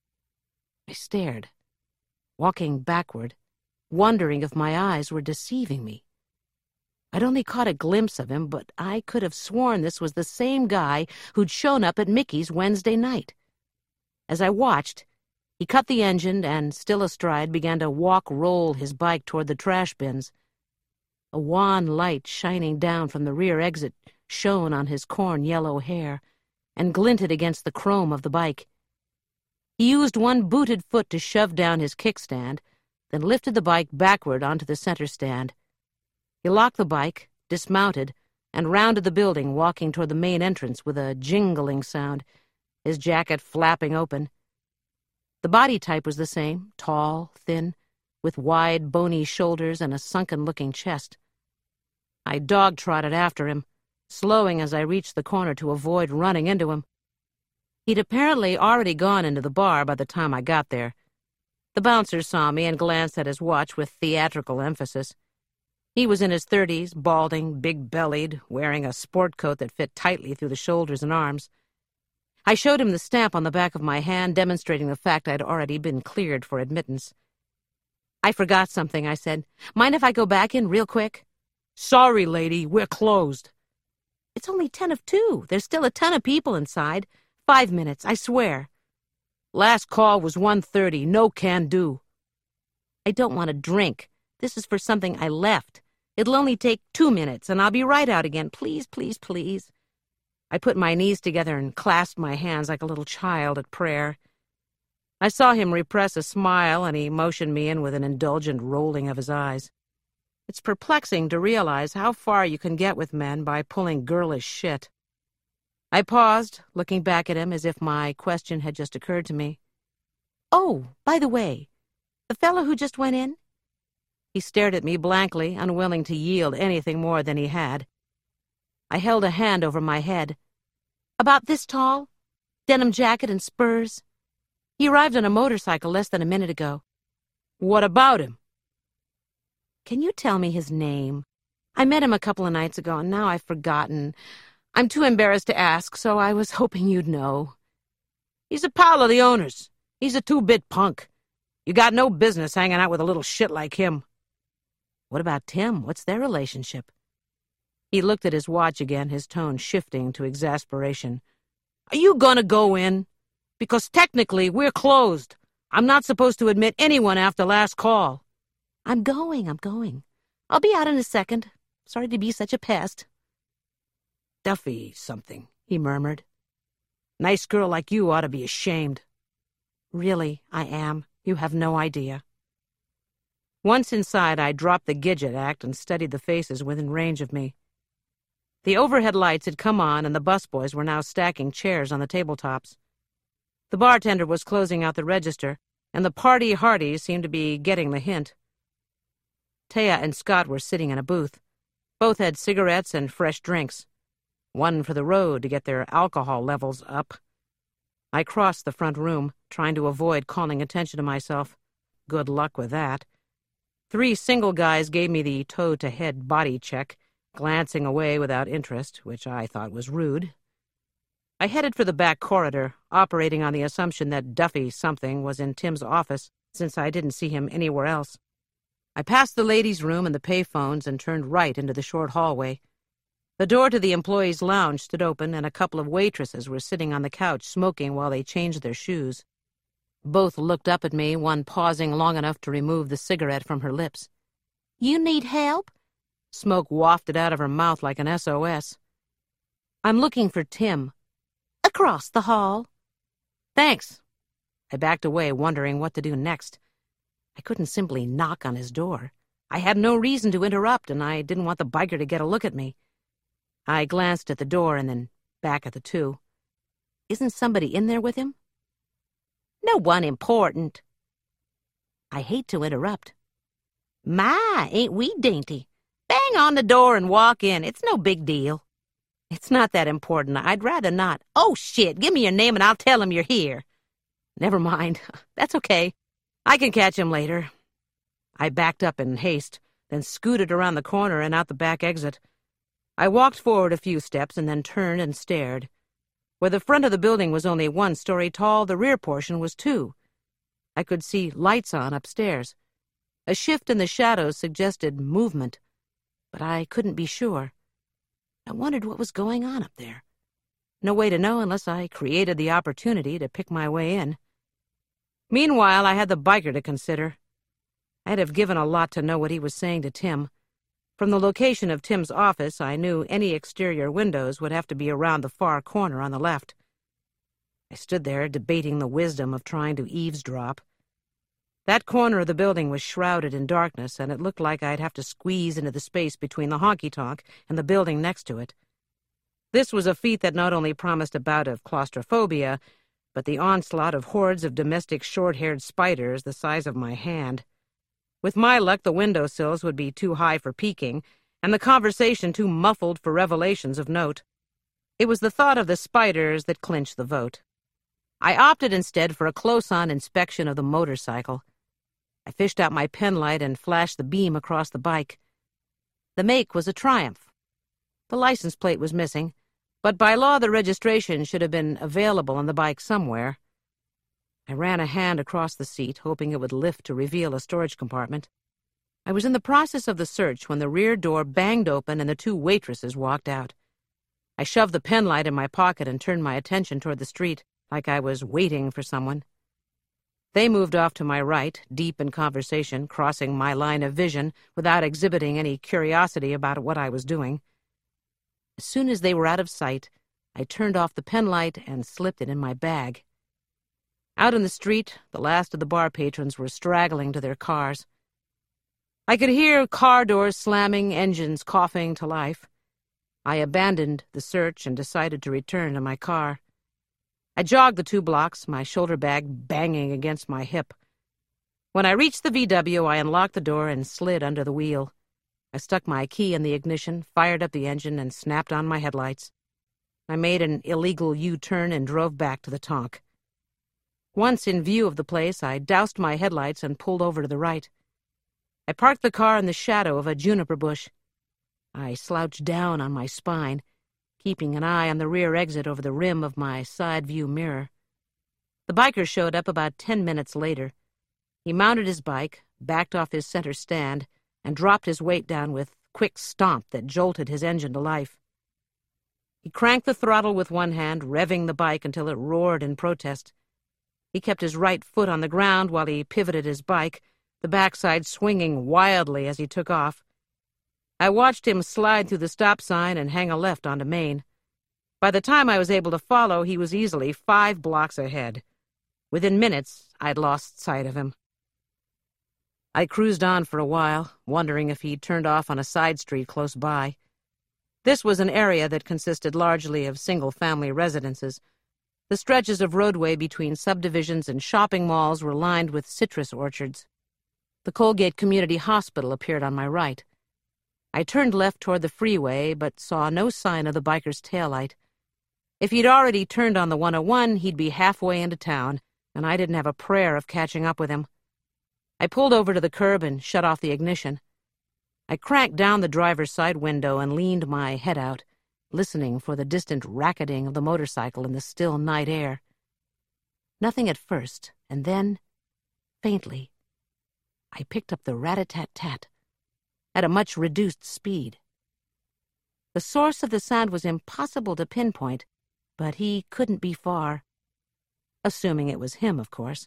Speaker 1: I stared, walking backward, wondering if my eyes were deceiving me. I'd only caught a glimpse of him, but I could have sworn this was the same guy who'd shown up at Mickey's Wednesday night. As I watched, he cut the engine and, still astride, began to roll his bike toward the trash bins. A wan light shining down from the rear exit shone on his corn-yellow hair and glinted against the chrome of the bike. He used one booted foot to shove down his kickstand, then lifted the bike backward onto the center stand. He locked the bike, dismounted, and rounded the building, walking toward the main entrance with a jingling sound, his jacket flapping open. The body type was the same, tall, thin, with wide, bony shoulders and a sunken-looking chest. I dog-trotted after him, slowing as I reached the corner to avoid running into him. He'd apparently already gone into the bar by the time I got there. The bouncer saw me and glanced at his watch with theatrical emphasis. He was in his 30s, balding, big-bellied, wearing a sport coat that fit tightly through the shoulders and arms. I showed him the stamp on the back of my hand, demonstrating the fact I'd already been cleared for admittance. "I forgot something," I said. "Mind if I go back in real quick?" "Sorry, lady, we're closed." "It's only 10 of 2. There's still a ton of people inside. 5 minutes, I swear." "Last call was 1:30. No can do." I don't want a drink. This is for something I left. It'll only take 2 minutes, and I'll be right out again. Please, please, please. I put my knees together and clasped my hands like a little child at prayer. I saw him repress a smile, and he motioned me in with an indulgent rolling of his eyes. It's perplexing to realize how far you can get with men by pulling girlish shit. I paused, looking back at him as if my question had just occurred to me. "Oh, by the way, the fellow who just went in?" He stared at me blankly, unwilling to yield anything more than he had. I held a hand over my head. "About this tall? Denim jacket and spurs? He arrived on a motorcycle less than a minute ago." "What about him?" "Can you tell me his name? I met him a couple of nights ago, and now I've forgotten. I'm too embarrassed to ask, so I was hoping you'd know." "He's a pal of the owner's. He's a two-bit punk. You got no business hanging out with a little shit like him." "What about Tim? What's their relationship?" He looked at his watch again, his tone shifting to exasperation. "Are you gonna go in? Because technically we're closed. I'm not supposed to admit anyone after last call." I'm going. I'll be out in a second. Sorry to be such a pest." "Duffy something," he murmured. "Nice girl like you ought to be ashamed." "Really, I am. You have no idea." Once inside, I dropped the Gidget act and studied the faces within range of me. The overhead lights had come on, and the busboys were now stacking chairs on the tabletops. The bartender was closing out the register, and the party hardies seemed to be getting the hint. Taya and Scott were sitting in a booth. Both had cigarettes and fresh drinks. One for the road to get their alcohol levels up. I crossed the front room, trying to avoid calling attention to myself. Good luck with that. 3 single guys gave me the toe-to-head body check, glancing away without interest, which I thought was rude. I headed for the back corridor, operating on the assumption that Duffy something was in Tim's office, since I didn't see him anywhere else. I passed the ladies' room and the payphones and turned right into the short hallway. The door to the employees' lounge stood open, and a couple of waitresses were sitting on the couch smoking while they changed their shoes. Both looked up at me, one pausing long enough to remove the cigarette from her lips. "You need help?" Smoke wafted out of her mouth like an SOS. "I'm looking for Tim." "Across the hall." "Thanks." I backed away, wondering what to do next. I couldn't simply knock on his door. I had no reason to interrupt, and I didn't want the biker to get a look at me. I glanced at the door and then back at the two. Isn't somebody in there with him? "No one important." I hate to interrupt. "My, ain't we dainty? Bang on the door and walk in. It's no big deal." "It's not that important. I'd rather not." "Oh, shit, give me your name and I'll tell him you're here." "Never mind. That's okay. I can catch him later." I backed up in haste, then scooted around the corner and out the back exit. I walked forward a few steps and then turned and stared. Where the front of the building was only 1 story tall, the rear portion was 2. I could see lights on upstairs. A shift in the shadows suggested movement, but I couldn't be sure. I wondered what was going on up there. No way to know unless I created the opportunity to pick my way in. Meanwhile, I had the biker to consider. I'd have given a lot to know what he was saying to Tim. From the location of Tim's office, I knew any exterior windows would have to be around the far corner on the left. I stood there, debating the wisdom of trying to eavesdrop. That corner of the building was shrouded in darkness, and it looked like I'd have to squeeze into the space between the honky-tonk and the building next to it. This was a feat that not only promised a bout of claustrophobia, but the onslaught of hordes of domestic short-haired spiders the size of my hand. With my luck, the windowsills would be too high for peeking, and the conversation too muffled for revelations of note. It was the thought of the spiders that clinched the vote. I opted instead for a close-on inspection of the motorcycle. I fished out my penlight and flashed the beam across the bike. The make was a Triumph. The license plate was missing, but by law the registration should have been available on the bike somewhere. I ran a hand across the seat, hoping it would lift to reveal a storage compartment. I was in the process of the search when the rear door banged open and the 2 waitresses walked out. I shoved the penlight in my pocket and turned my attention toward the street, like I was waiting for someone. They moved off to my right, deep in conversation, crossing my line of vision without exhibiting any curiosity about what I was doing. As soon as they were out of sight, I turned off the penlight and slipped it in my bag. Out in the street, the last of the bar patrons were straggling to their cars. I could hear car doors slamming, engines coughing to life. I abandoned the search and decided to return to my car. I jogged the 2 blocks, my shoulder bag banging against my hip. When I reached the VW, I unlocked the door and slid under the wheel. I stuck my key in the ignition, fired up the engine, and snapped on my headlights. I made an illegal U-turn and drove back to the Tonk. Once in view of the place, I doused my headlights and pulled over to the right. I parked the car in the shadow of a juniper bush. I slouched down on my spine, keeping an eye on the rear exit over the rim of my side view mirror. The biker showed up about 10 minutes later. He mounted his bike, backed off his center stand, and dropped his weight down with a quick stomp that jolted his engine to life. He cranked the throttle with one hand, revving the bike until it roared in protest. He kept his right foot on the ground while he pivoted his bike, the backside swinging wildly as he took off. I watched him slide through the stop sign and hang a left onto Main. By the time I was able to follow, he was easily 5 blocks ahead. Within minutes, I'd lost sight of him. I cruised on for a while, wondering if he'd turned off on a side street close by. This was an area that consisted largely of single-family residences. The stretches of roadway between subdivisions and shopping malls were lined with citrus orchards. The Colgate Community Hospital appeared on my right. I turned left toward the freeway, but saw no sign of the biker's taillight. If he'd already turned on the 101, he'd be halfway into town, and I didn't have a prayer of catching up with him. I pulled over to the curb and shut off the ignition. I cranked down the driver's side window and leaned my head out, listening for the distant racketing of the motorcycle in the still night air. Nothing at first, and then, faintly, I picked up the rat-a-tat-tat at a much reduced speed. The source of the sound was impossible to pinpoint, but he couldn't be far. Assuming it was him, of course.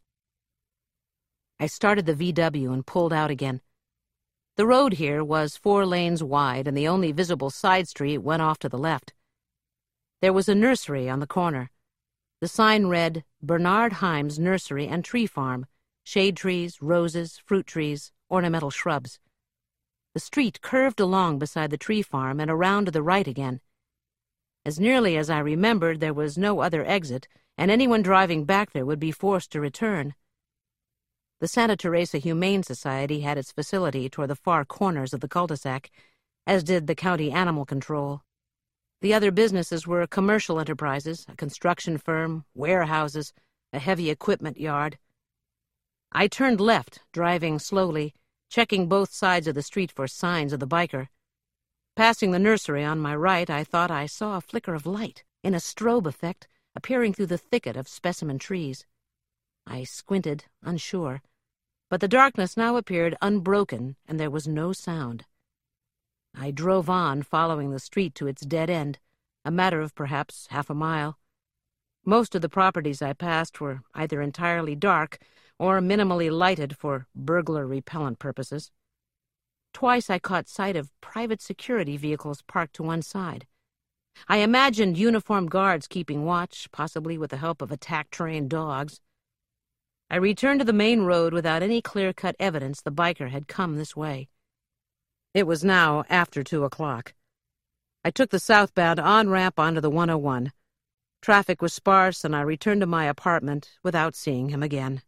Speaker 1: I started the VW and pulled out again. The road here was 4 lanes wide, and the only visible side street went off to the left. There was a nursery on the corner. The sign read, Bernard Himes Nursery and Tree Farm, shade trees, roses, fruit trees, ornamental shrubs. The street curved along beside the tree farm and around to the right again. As nearly as I remembered, there was no other exit, and anyone driving back there would be forced to return. The Santa Teresa Humane Society had its facility toward the far corners of the cul-de-sac, as did the county animal control. The other businesses were commercial enterprises, a construction firm, warehouses, a heavy equipment yard. I turned left, driving slowly, checking both sides of the street for signs of the biker. Passing the nursery on my right, I thought I saw a flicker of light, in a strobe effect, appearing through the thicket of specimen trees. I squinted, unsure, but the darkness now appeared unbroken, and there was no sound. I drove on, following the street to its dead end, a matter of perhaps half a mile. Most of the properties I passed were either entirely dark or minimally lighted for burglar-repellent purposes. Twice I caught sight of private security vehicles parked to one side. I imagined uniformed guards keeping watch, possibly with the help of attack-trained dogs. I returned to the main road without any clear-cut evidence the biker had come this way. It was now after 2 o'clock. I took the southbound on-ramp onto the 101. Traffic was sparse, and I returned to my apartment without seeing him again.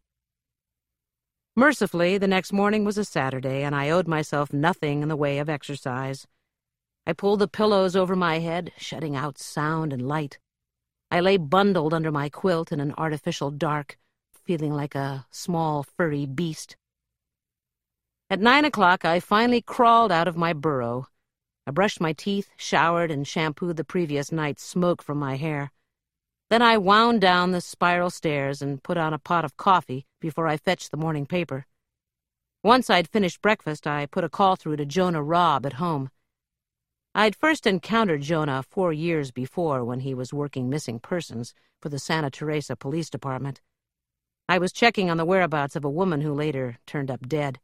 Speaker 1: Mercifully, the next morning was a Saturday, and I owed myself nothing in the way of exercise. I pulled the pillows over my head, shutting out sound and light. I lay bundled under my quilt in an artificial dark, feeling like a small, furry beast. At 9 o'clock, I finally crawled out of my burrow. I brushed my teeth, showered, and shampooed the previous night's smoke from my hair. Then I wound down the spiral stairs and put on a pot of coffee before I fetched the morning paper. Once I'd finished breakfast, I put a call through to Jonah Robb at home. I'd first encountered Jonah 4 years before when he was working missing persons for the Santa Teresa Police Department. I was checking on the whereabouts of a woman who later turned up dead.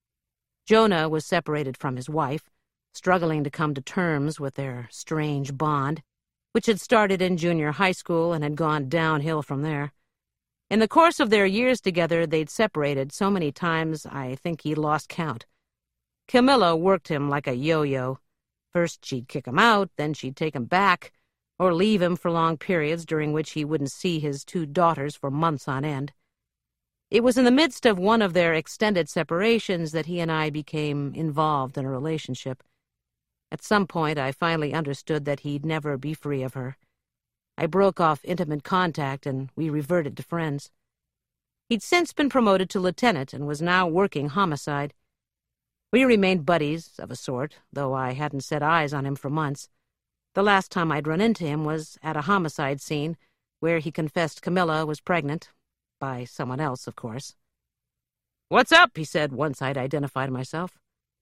Speaker 1: Jonah was separated from his wife, struggling to come to terms with their strange bond, which had started in junior high school and had gone downhill from there. In the course of their years together, they'd separated so many times I think he lost count. Camilla worked him like a yo-yo. First she'd kick him out, then she'd take him back, or leave him for long periods during which he wouldn't see his 2 daughters for months on end. It was in the midst of one of their extended separations that he and I became involved in a relationship. At some point, I finally understood that he'd never be free of her. I broke off intimate contact, and we reverted to friends. He'd since been promoted to lieutenant and was now working homicide. We remained buddies, of a sort, though I hadn't set eyes on him for months. The last time I'd run into him was at a homicide scene, where he confessed Camilla was pregnant. By someone else, of course. "What's up?" he said once I'd identified myself.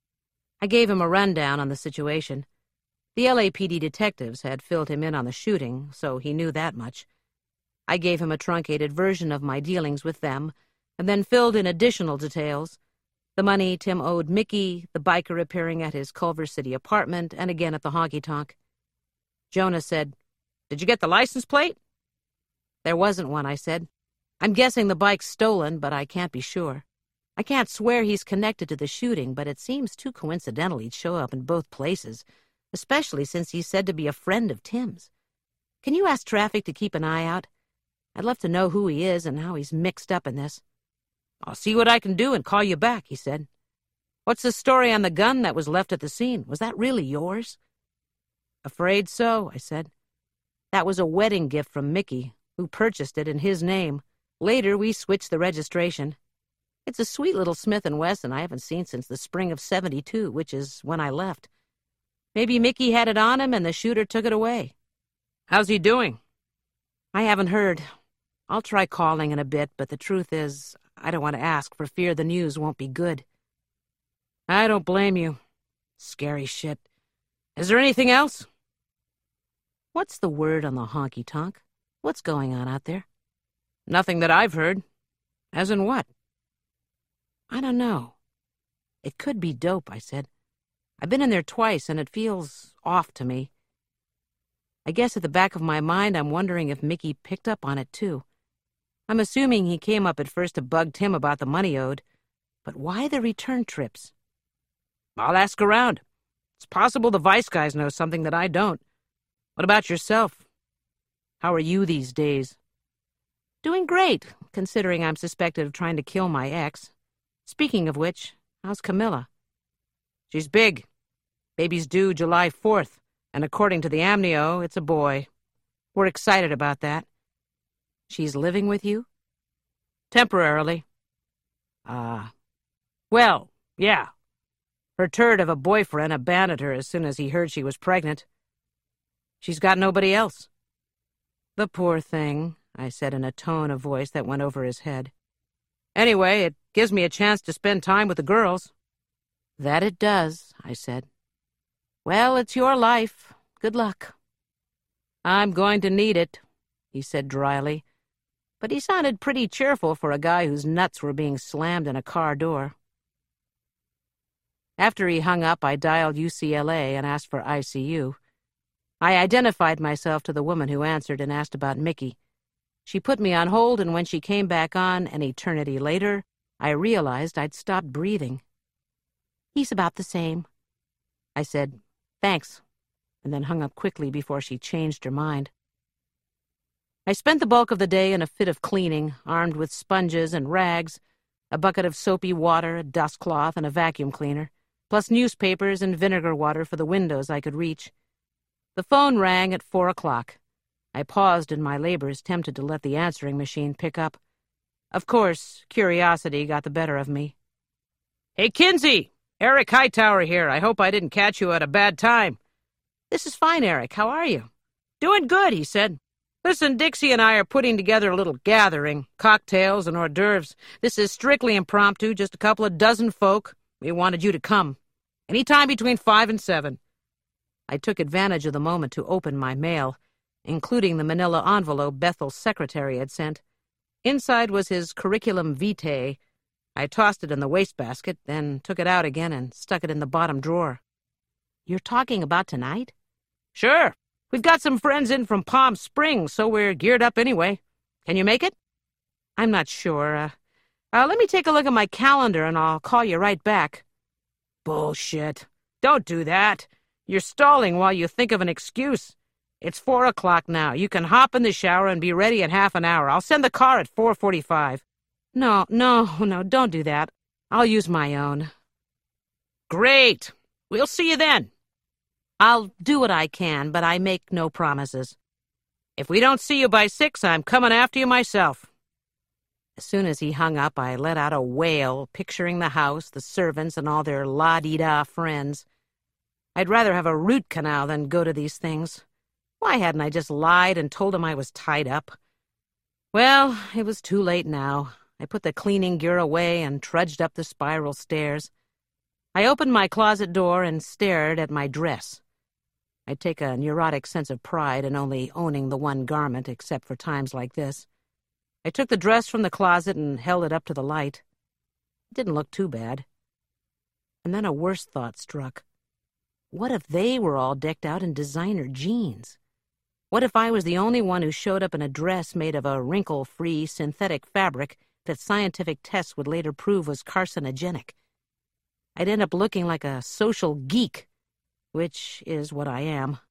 Speaker 1: I gave him a rundown on the situation. The LAPD detectives had filled him in on the shooting, so he knew that much. I gave him a truncated version of my dealings with them, and then filled in additional details. The money Tim owed Mickey, the biker appearing at his Culver City apartment, and again at the honky-tonk. Jonah said, "Did you get the license plate?" "There wasn't one," I said. "I'm guessing the bike's stolen, but I can't be sure. I can't swear he's connected to the shooting, but it seems too coincidental he'd show up in both places, especially since he's said to be a friend of Tim's. Can you ask traffic to keep an eye out? I'd love to know who he is and how he's mixed up in this." "I'll see what I can do and call you back," he said. "What's the story on the gun that was left at the scene? Was that really yours?" "Afraid so," I said. "That was a wedding gift from Mickey, who purchased it in his name. Later, we switched the registration. It's a sweet little Smith & Wesson I haven't seen since the spring of '72, which is when I left. Maybe Mickey had it on him and the shooter took it away." "How's he doing?" "I haven't heard. I'll try calling in a bit, but the truth is, I don't want to ask for fear the news won't be good." "I don't blame you. Scary shit. Is there anything else?" "What's the word on the honky-tonk? What's going on out there?" "Nothing that I've heard." "As in what?" "I don't know. It could be dope," I said. "I've been in there twice, and it feels off to me. I guess at the back of my mind, I'm wondering if Mickey picked up on it, too. I'm assuming he came up at first to bug Tim about the money owed. But why the return trips?" "I'll ask around. It's possible the Vice guys know something that I don't. What about yourself? How are you these days?" "Doing great, considering I'm suspected of trying to kill my ex. Speaking of which, how's Camilla?" "She's big. Baby's due July 4th, and according to the amnio, it's a boy. We're excited about that." "She's living with you?" "Temporarily." Well, yeah. Her turd of a boyfriend abandoned her as soon as he heard she was pregnant. She's got nobody else." "The poor thing," I said in a tone of voice that went over his head. "Anyway, it gives me a chance to spend time with the girls." "That it does," I said. "Well, it's your life. Good luck." "I'm going to need it," he said dryly, but he sounded pretty cheerful for a guy whose nuts were being slammed in a car door. After he hung up, I dialed UCLA and asked for ICU. I identified myself to the woman who answered and asked about Mickey. She put me on hold, and when she came back on, an eternity later, I realized I'd stopped breathing. "He's about the same." I said, "Thanks," and then hung up quickly before she changed her mind. I spent the bulk of the day in a fit of cleaning, armed with sponges and rags, a bucket of soapy water, a dust cloth, and a vacuum cleaner, plus newspapers and vinegar water for the windows I could reach. The phone rang at 4 o'clock. I paused in my labors, tempted to let the answering machine pick up. Of course, curiosity got the better of me. "Hey, Kinsey! Eric Hightower here. I hope I didn't catch you at a bad time." "This is fine, Eric. How are you?" "Doing good," he said. "Listen, Dixie and I are putting together a little gathering, cocktails and hors d'oeuvres. This is strictly impromptu, just a couple of dozen folk. We wanted you to come. Any time between 5 and 7. I took advantage of the moment to open my mail, including the manila envelope Bethel's secretary had sent. Inside was his curriculum vitae. I tossed it in the wastebasket, then took it out again and stuck it in the bottom drawer. "You're talking about tonight?" "Sure. We've got some friends in from Palm Springs, so we're geared up anyway. Can you make it?" "I'm not sure. Let me take a look at my calendar and I'll call you right back." "Bullshit. Don't do that. You're stalling while you think of an excuse. It's 4 o'clock now. You can hop in the shower and be ready in half an hour. I'll send the car at 4:45. No, don't do that. I'll use my own." "Great. We'll see you then." "I'll do what I can, but I make no promises." "If we don't see you by 6, I'm coming after you myself." As soon as he hung up, I let out a wail, picturing the house, the servants, and all their la-di-da friends. I'd rather have a root canal than go to these things. Why hadn't I just lied and told him I was tied up? Well, it was too late now. I put the cleaning gear away and trudged up the spiral stairs. I opened my closet door and stared at my dress. I take a neurotic sense of pride in only owning the one garment, except for times like this. I took the dress from the closet and held it up to the light. It didn't look too bad. And then a worse thought struck. What if they were all decked out in designer jeans? What if I was the only one who showed up in a dress made of a wrinkle-free synthetic fabric that scientific tests would later prove was carcinogenic? I'd end up looking like a social geek, which is what I am.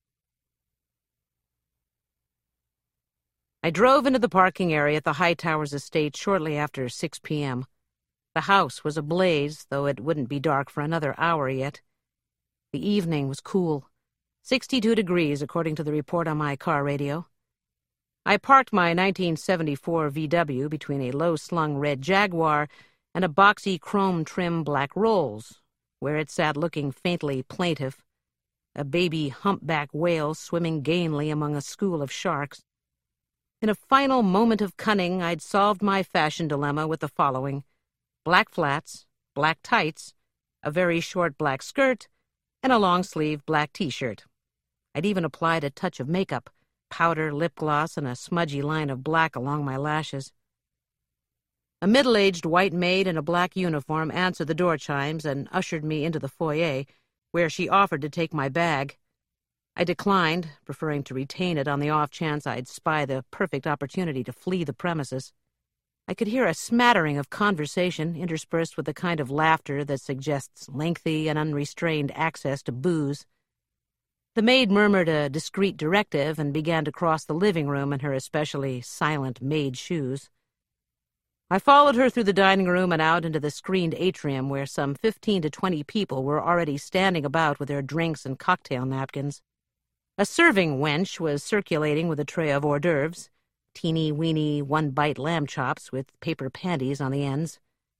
Speaker 1: I drove into the parking area at the Hightowers estate shortly after 6 p.m. The house was ablaze, though it wouldn't be dark for another hour yet. The evening was cool. 62 degrees, according to the report on my car radio. I parked my 1974 VW between a low-slung red Jaguar and a boxy chrome-trim black Rolls, where it sat looking faintly plaintive, a baby humpback whale swimming gamely among a school of sharks. In a final moment of cunning, I'd solved my fashion dilemma with the following: black flats, black tights, a very short black skirt, and a long-sleeve black T-shirt. I'd even applied a touch of makeup, powder, lip gloss, and a smudgy line of black along my lashes. A middle-aged white maid in a black uniform answered the door chimes and ushered me into the foyer, where she offered to take my bag. I declined, preferring to retain it on the off chance I'd spy the perfect opportunity to flee the premises. I could hear a smattering of conversation interspersed with the kind of laughter that suggests lengthy and unrestrained access to booze. The maid murmured a discreet directive and began to cross the living room in her especially silent maid shoes. I followed her through the dining room and out into the screened atrium where some 15 to 20 people were already standing about with their drinks and cocktail napkins. A serving wench was circulating with a tray of hors d'oeuvres, teeny-weeny one-bite lamb chops with paper panties on the ends.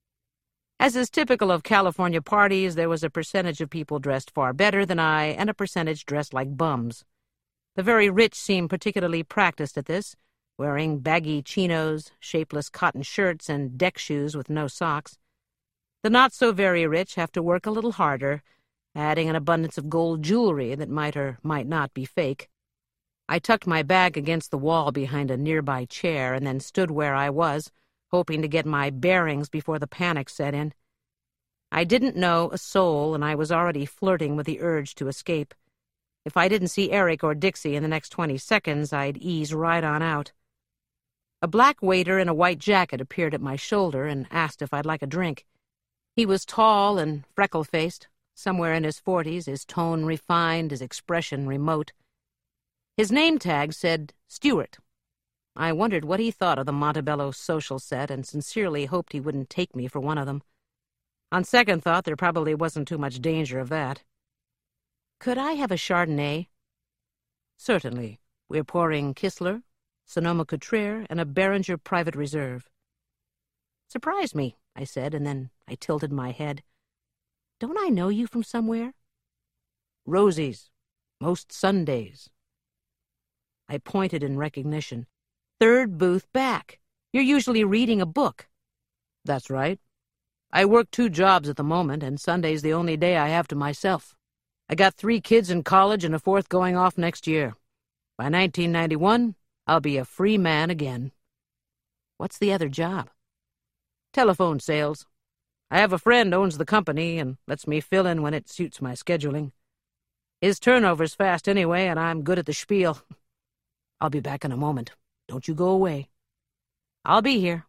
Speaker 1: As is typical of California parties, there was a percentage of people dressed far better than I and a percentage dressed like bums. The very rich seemed particularly practiced at this, wearing baggy chinos, shapeless cotton shirts, and deck shoes with no socks. The not-so-very-rich have to work a little harder, adding an abundance of gold jewelry that might or might not be fake. I tucked my bag against the wall behind a nearby chair and then stood where I was, hoping to get my bearings before the panic set in. I didn't know a soul, and I was already flirting with the urge to escape. If I didn't see Eric or Dixie in the next 20 seconds, I'd ease right on out. A black waiter in a white jacket appeared at my shoulder and asked if I'd like a drink. He was tall and freckle-faced, somewhere in his 40s, his tone refined, his expression remote. His name tag said Stewart. I wondered what he thought of the Montebello social set and sincerely hoped he wouldn't take me for one of them. On second thought, there probably wasn't too much danger of that. "Could I have a Chardonnay?" "Certainly. We're pouring Kistler, Sonoma-Cutrer, and a Beringer Private Reserve." "Surprise me," I said, and then I tilted my head. "Don't I know you from somewhere?" "Rosie's. Most Sundays." I pointed in recognition. "Third booth back. You're usually reading a book." "That's right. I work 2 jobs at the moment, and Sunday's the only day I have to myself. I got 3 kids in college and a 4th going off next year. By 1991, I'll be a free man again." What's the other job? Telephone sales. I have a friend owns the company and lets me fill in when it suits my scheduling. His turnover's fast anyway, and I'm good at the spiel. I'll be back in a moment. Don't you go away. I'll be here.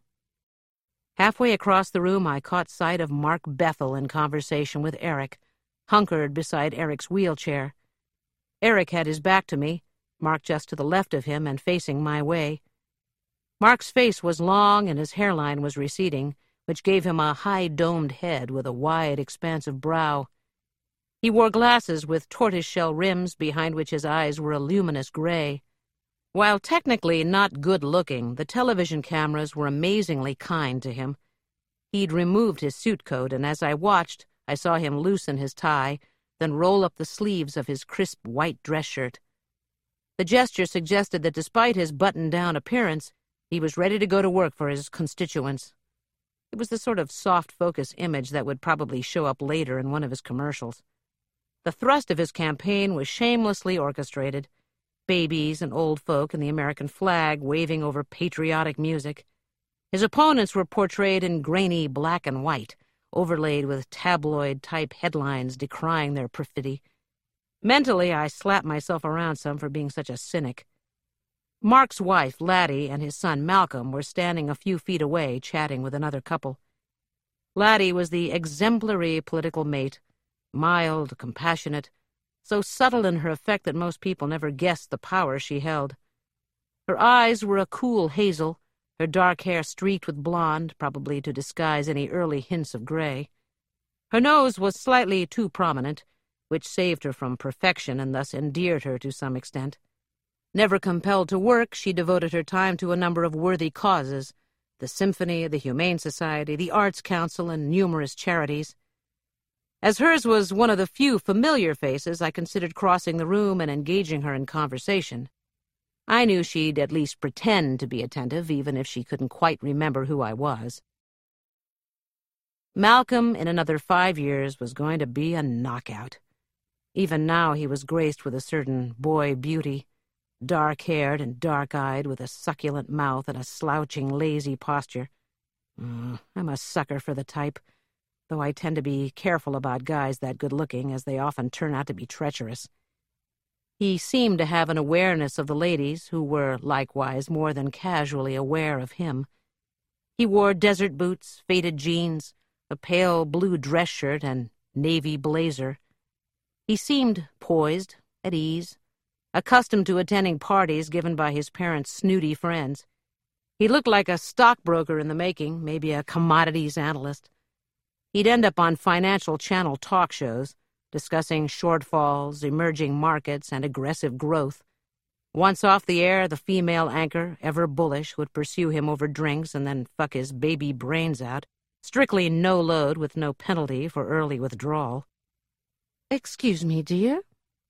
Speaker 1: Halfway across the room, I caught sight of Mark Bethel in conversation with Eric, hunkered beside Eric's wheelchair. Eric had his back to me, Mark just to the left of him and facing my way. Mark's face was long and his hairline was receding, which gave him a high-domed head with a wide, expansive brow. He wore glasses with tortoise-shell rims behind which his eyes were a luminous gray. While technically not good-looking, the television cameras were amazingly kind to him. He'd removed his suit coat, and as I watched, I saw him loosen his tie, then roll up the sleeves of his crisp white dress shirt. The gesture suggested that despite his buttoned-down appearance, he was ready to go to work for his constituents. It was the sort of soft-focus image that would probably show up later in one of his commercials. The thrust of his campaign was shamelessly orchestrated. Babies and old folk and the American flag waving over patriotic music. His opponents were portrayed in grainy black and white, overlaid with tabloid-type headlines decrying their perfidy. Mentally, I slapped myself around some for being such a cynic. Mark's wife, Laddie, and his son, Malcolm, were standing a few feet away, chatting with another couple. Laddie was the exemplary political mate, mild, compassionate, so subtle in her effect that most people never guessed the power she held. Her eyes were a cool hazel, her dark hair streaked with blonde, probably to disguise any early hints of gray. Her nose was slightly too prominent, which saved her from perfection and thus endeared her to some extent. Never compelled to work, she devoted her time to a number of worthy causes, the Symphony, the Humane Society, the Arts Council, and numerous charities. As hers was one of the few familiar faces, I considered crossing the room and engaging her in conversation. I knew she'd at least pretend to be attentive, even if she couldn't quite remember who I was. Malcolm, in another 5 years, was going to be a knockout. Even now he was graced with a certain boy beauty, dark-haired and dark-eyed, with a succulent mouth and a slouching, lazy posture. I'm a sucker for the type, though I tend to be careful about guys that good-looking, as they often turn out to be treacherous. He seemed to have an awareness of the ladies, who were likewise more than casually aware of him. He wore desert boots, faded jeans, a pale blue dress shirt, and navy blazer. He seemed poised, at ease, accustomed to attending parties given by his parents' snooty friends. He looked like a stockbroker in the making, maybe a commodities analyst. He'd end up on Financial Channel talk shows, discussing shortfalls, emerging markets, and aggressive growth. Once off the air, the female anchor, ever bullish, would pursue him over drinks and then fuck his baby brains out, strictly no load with no penalty for early withdrawal. "Excuse me, dear?"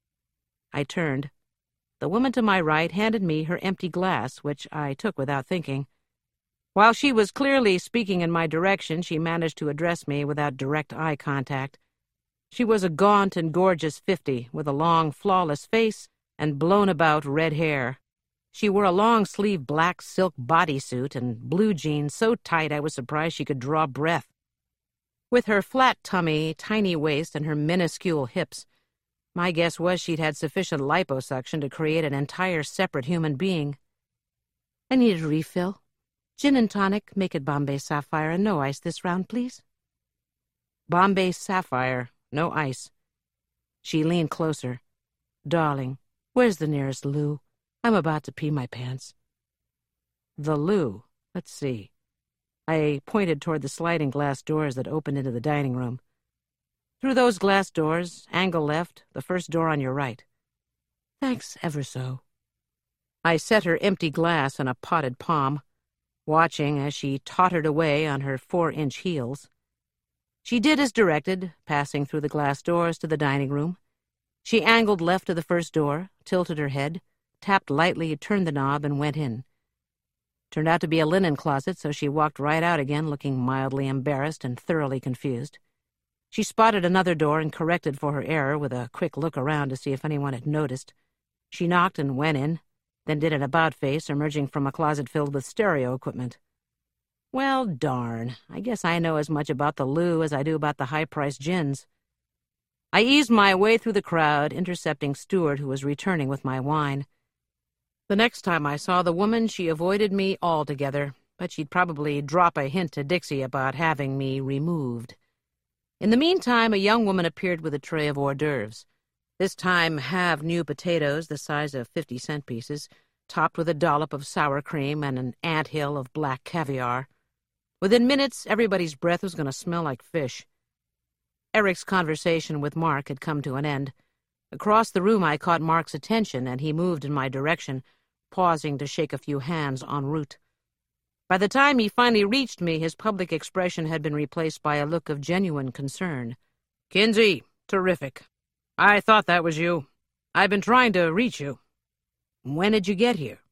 Speaker 1: I turned. The woman to my right handed me her empty glass, which I took without thinking. While she was clearly speaking in my direction, she managed to address me without direct eye contact. She was a gaunt and gorgeous 50, with a long, flawless face and blown-about red hair. She wore a long-sleeved black silk bodysuit and blue jeans so tight I was surprised she could draw breath. With her flat tummy, tiny waist, and her minuscule hips, my guess was she'd had sufficient liposuction to create an entire separate human being. "I need a refill. Gin and tonic, make it Bombay Sapphire, and no ice this round, please." Bombay Sapphire, no ice. She leaned closer. "Darling, where's the nearest loo? I'm about to pee my pants." The loo. Let's see. I pointed toward the sliding glass doors that opened into the dining room. "Through those glass doors, angle left, the first door on your right." "Thanks ever so." I set her empty glass in a potted palm, watching as she tottered away on her 4-inch heels. She did as directed, passing through the glass doors to the dining room. She angled left to the first door, tilted her head, tapped lightly, turned the knob, and went in. Turned out to be a linen closet, so she walked right out again, looking mildly embarrassed and thoroughly confused. She spotted another door and corrected for her error with a quick look around to see if anyone had noticed. She knocked and went in, then did an about-face, emerging from a closet filled with stereo equipment. Well, darn. I guess I know as much about the loo as I do about the high-priced gins. I eased my way through the crowd, intercepting Stewart, who was returning with my wine. The next time I saw the woman, she avoided me altogether, but she'd probably drop a hint to Dixie about having me removed. In the meantime, a young woman appeared with a tray of hors d'oeuvres. This time, halve new potatoes the size of 50-cent pieces, topped with a dollop of sour cream and an anthill of black caviar. Within minutes, everybody's breath was going to smell like fish. Eric's conversation with Mark had come to an end. Across the room, I caught Mark's attention, and he moved in my direction, pausing to shake a few hands en route. By the time he finally reached me, his public expression had been replaced by a look of genuine concern. "Kinsey, terrific. I thought that was you. I've been trying to reach you. When did you get here?"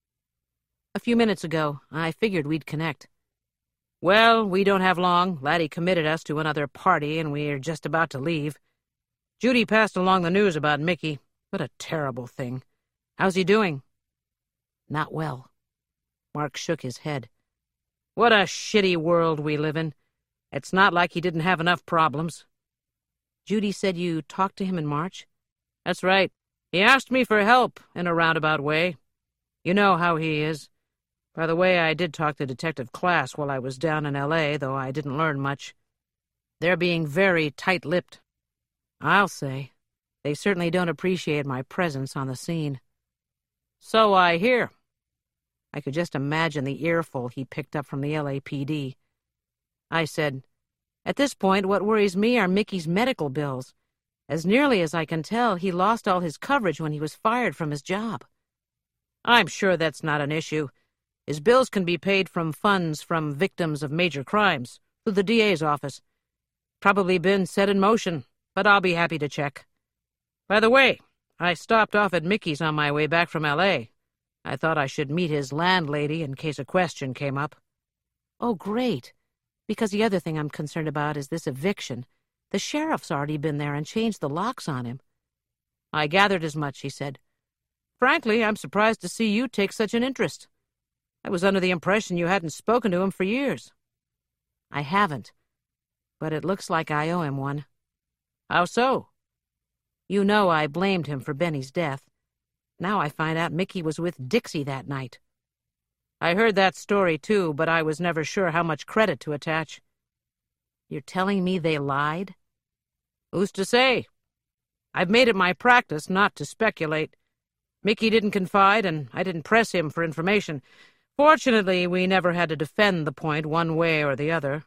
Speaker 1: "A few minutes ago. I figured we'd connect." "Well, we don't have long. Laddie committed us to another party, and we're just about to leave. Judy passed along the news about Mickey. What a terrible thing. How's he doing?" "Not well." Mark shook his head. "What a shitty world we live in. It's not like he didn't have enough problems." "Judy said you talked to him in March?" "That's right. He asked me for help in a roundabout way. You know how he is. By the way, I did talk to Detective Class while I was down in L.A., though I didn't learn much. They're being very tight-lipped. I'll say. They certainly don't appreciate my presence on the scene." "So I hear." I could just imagine the earful he picked up from the LAPD. I said, "At this point, what worries me are Mickey's medical bills. As nearly as I can tell, he lost all his coverage when he was fired from his job." "I'm sure that's not an issue. His bills can be paid from funds from victims of major crimes, through the DA's office. Probably been set in motion, but I'll be happy to check. By the way, I stopped off at Mickey's on my way back from L.A. I thought I should meet his landlady in case a question came up." "Oh, great. Because the other thing I'm concerned about is this eviction. The sheriff's already been there and changed the locks on him." "I gathered as much," he said. "Frankly, I'm surprised to see you take such an interest. I was under the impression you hadn't spoken to him for years." "I haven't. But it looks like I owe him one." "How so?" "You know I blamed him for Benny's death. Now I find out Mickey was with Dixie that night." "I heard that story, too, but I was never sure how much credit to attach." "You're telling me they lied?" "Who's to say? I've made it my practice not to speculate. Mickey didn't confide, and I didn't press him for information. Fortunately, we never had to defend the point one way or the other."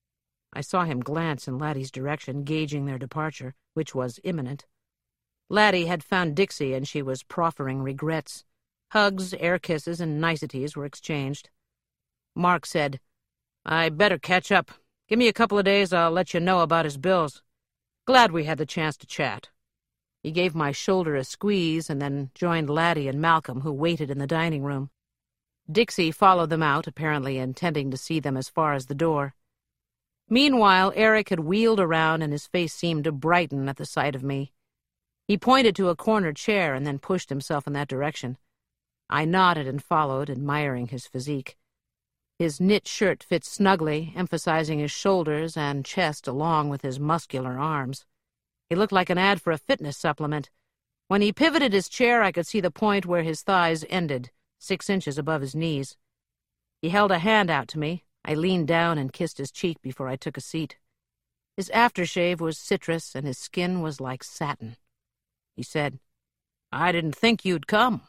Speaker 1: I saw him glance in Laddie's direction, gauging their departure, which was imminent. Laddie had found Dixie, and she was proffering regrets. Hugs, air kisses, and niceties were exchanged. Mark said, "I better catch up. Give me a couple of days, I'll let you know about his bills. Glad we had the chance to chat." He gave my shoulder a squeeze and then joined Laddie and Malcolm, who waited in the dining room. Dixie followed them out, apparently intending to see them as far as the door. Meanwhile, Eric had wheeled around and his face seemed to brighten at the sight of me. He pointed to a corner chair and then pushed himself in that direction. I nodded and followed, admiring his physique. His knit shirt fit snugly, emphasizing his shoulders and chest along with his muscular arms. He looked like an ad for a fitness supplement. When he pivoted his chair, I could see the point where his thighs ended, 6 inches above his knees. He held a hand out to me. I leaned down and kissed his cheek before I took a seat. His aftershave was citrus, and his skin was like satin. He said, "I didn't think you'd come."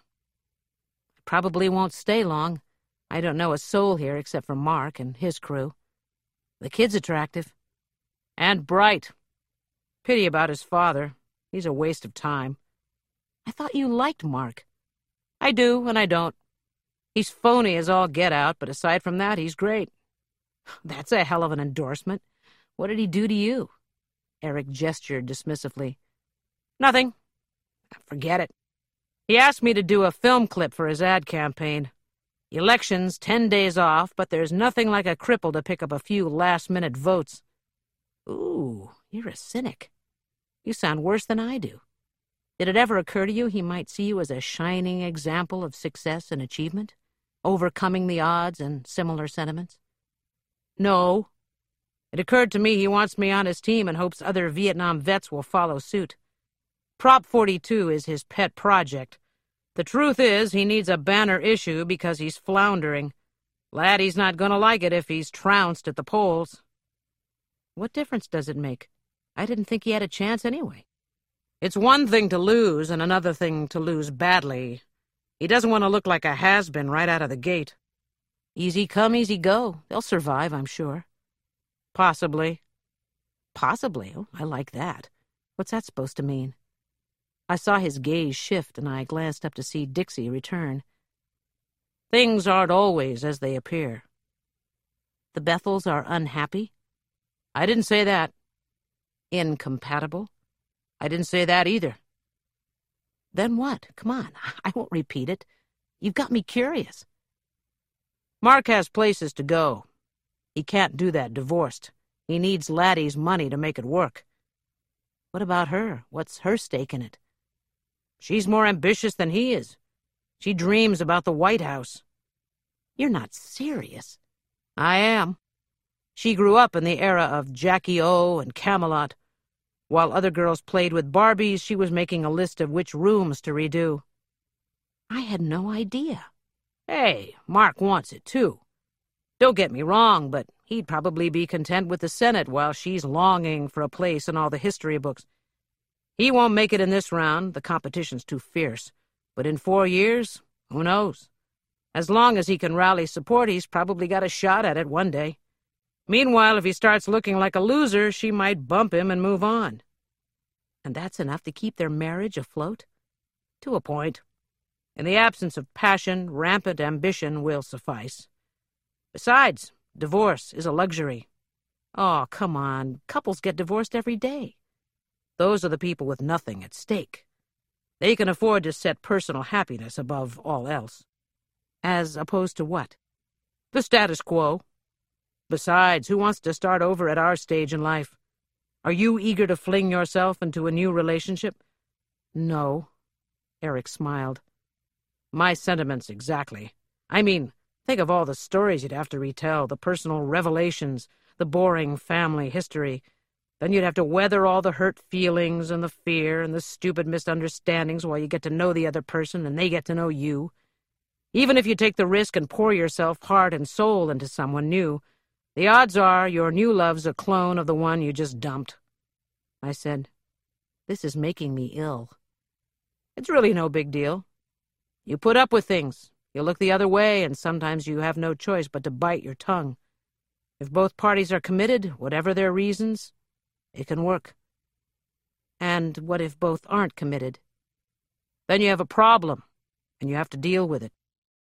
Speaker 1: "I probably won't stay long. I don't know a soul here except for Mark and his crew. The kid's attractive. And bright. Pity about his father. He's a waste of time." "I thought you liked Mark." "I do, and I don't. He's phony as all get out, but aside from that, he's great." "That's a hell of an endorsement. What did he do to you?" Eric gestured dismissively. "Nothing. Forget it. He asked me to do a film clip for his ad campaign. Elections 10 days off, but there's nothing like a cripple to pick up a few last-minute votes." "Ooh, you're a cynic. You sound worse than I do. Did it ever occur to you he might see you as a shining example of success and achievement, overcoming the odds and similar sentiments?" No. It occurred to me he wants me on his team and hopes other Vietnam vets will follow suit. Prop 42 is his pet project. The truth is, he needs a banner issue because he's floundering. Laddie's not gonna like it if he's trounced at the polls. What difference does it make? I didn't think he had a chance anyway. It's one thing to lose and another thing to lose badly. He doesn't want to look like a has-been right out of the gate. Easy come, easy go. They'll survive, I'm sure. Possibly. Possibly? Oh, I like that. What's that supposed to mean? I saw his gaze shift, and I glanced up to see Dixie return. Things aren't always as they appear. The Bethels are unhappy? I didn't say that. Incompatible? I didn't say that either. Then what? Come on, I won't repeat it. You've got me curious. Mark has places to go. He can't do that divorced. He needs Laddie's money to make it work. What about her? What's her stake in it? She's more ambitious than he is. She dreams about the White House. You're not serious. I am. She grew up in the era of Jackie O and Camelot. While other girls played with Barbies, she was making a list of which rooms to redo. I had no idea. Hey, Mark wants it too. Don't get me wrong, but he'd probably be content with the Senate while she's longing for a place in all the history books. He won't make it in this round. The competition's too fierce. But in 4 years, who knows? As long as he can rally support, he's probably got a shot at it one day. Meanwhile, if he starts looking like a loser, she might bump him and move on. And that's enough to keep their marriage afloat? To a point. In the absence of passion, rampant ambition will suffice. Besides, divorce is a luxury. Oh, come on. Couples get divorced every day. Those are the people with nothing at stake. They can afford to set personal happiness above all else. As opposed to what? The status quo. Besides, who wants to start over at our stage in life? Are you eager to fling yourself into a new relationship? No. Eric smiled. My sentiments exactly. I mean, think of all the stories you'd have to retell, the personal revelations, the boring family history. Then you'd have to weather all the hurt feelings and the fear and the stupid misunderstandings while you get to know the other person and they get to know you. Even if you take the risk and pour yourself heart and soul into someone new, the odds are your new love's a clone of the one you just dumped. I said, this is making me ill. It's really no big deal. You put up with things. You look the other way, and sometimes you have no choice but to bite your tongue. If both parties are committed, whatever their reasons, it can work. And what if both aren't committed? Then you have a problem, and you have to deal with it.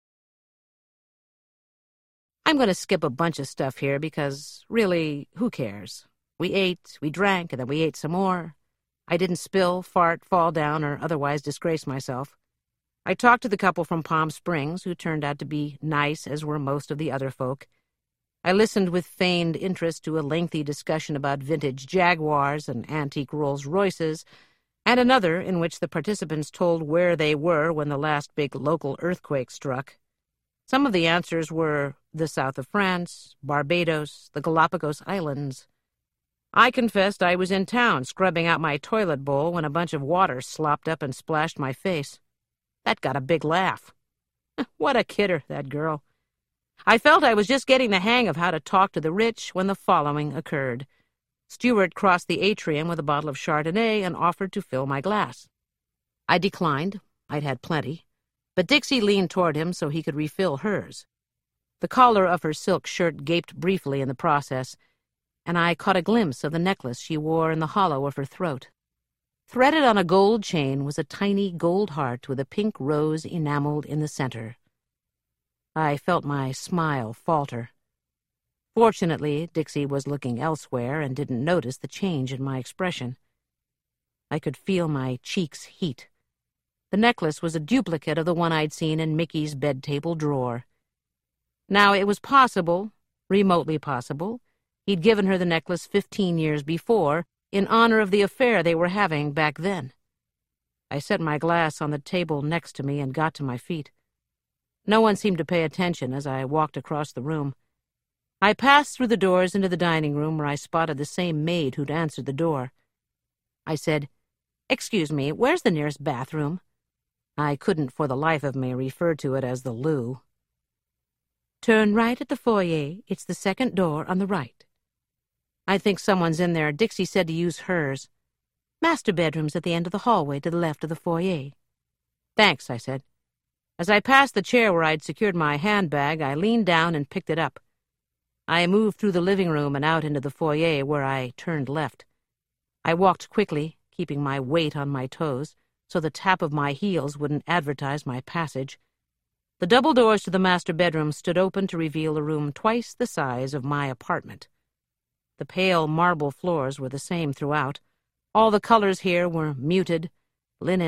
Speaker 1: I'm going to skip a bunch of stuff here because, really, who cares? We ate, we drank, and then we ate some more. I didn't spill, fart, fall down, or otherwise disgrace myself. I talked to the couple from Palm Springs, who turned out to be nice, as were most of the other folk. I listened with feigned interest to a lengthy discussion about vintage Jaguars and antique Rolls-Royces, and another in which the participants told where they were when the last big local earthquake struck. Some of the answers were the south of France, Barbados, the Galapagos Islands. I confessed I was in town scrubbing out my toilet bowl when a bunch of water slopped up and splashed my face. That got a big laugh. What a kidder, that girl. I felt I was just getting the hang of how to talk to the rich when the following occurred. Stewart crossed the atrium with a bottle of Chardonnay and offered to fill my glass. I declined. I'd had plenty. But Dixie leaned toward him so he could refill hers. The collar of her silk shirt gaped briefly in the process, and I caught a glimpse of the necklace she wore in the hollow of her throat. Threaded on a gold chain was a tiny gold heart with a pink rose enameled in the center. I felt my smile falter. Fortunately, Dixie was looking elsewhere and didn't notice the change in my expression. I could feel my cheeks heat. The necklace was a duplicate of the one I'd seen in Mickey's bed-table drawer. Now, it was possible, remotely possible, he'd given her the necklace 15 years before, in honor of the affair they were having back then. I set my glass on the table next to me and got to my feet. No one seemed to pay attention as I walked across the room. I passed through the doors into the dining room where I spotted the same maid who'd answered the door. I said, "Excuse me, where's the nearest bathroom?" I couldn't for the life of me refer to it as the loo. "Turn right at the foyer. It's the second door on the right." "I think someone's in there. Dixie said to use hers." "Master bedroom's at the end of the hallway to the left of the foyer." "Thanks," I said. As I passed the chair where I'd secured my handbag, I leaned down and picked it up. I moved through the living room and out into the foyer where I turned left. I walked quickly, keeping my weight on my toes, so the tap of my heels wouldn't advertise my passage. The double doors to the master bedroom stood open to reveal a room twice the size of my apartment. The pale marble floors were the same throughout. All the colors here were muted, linen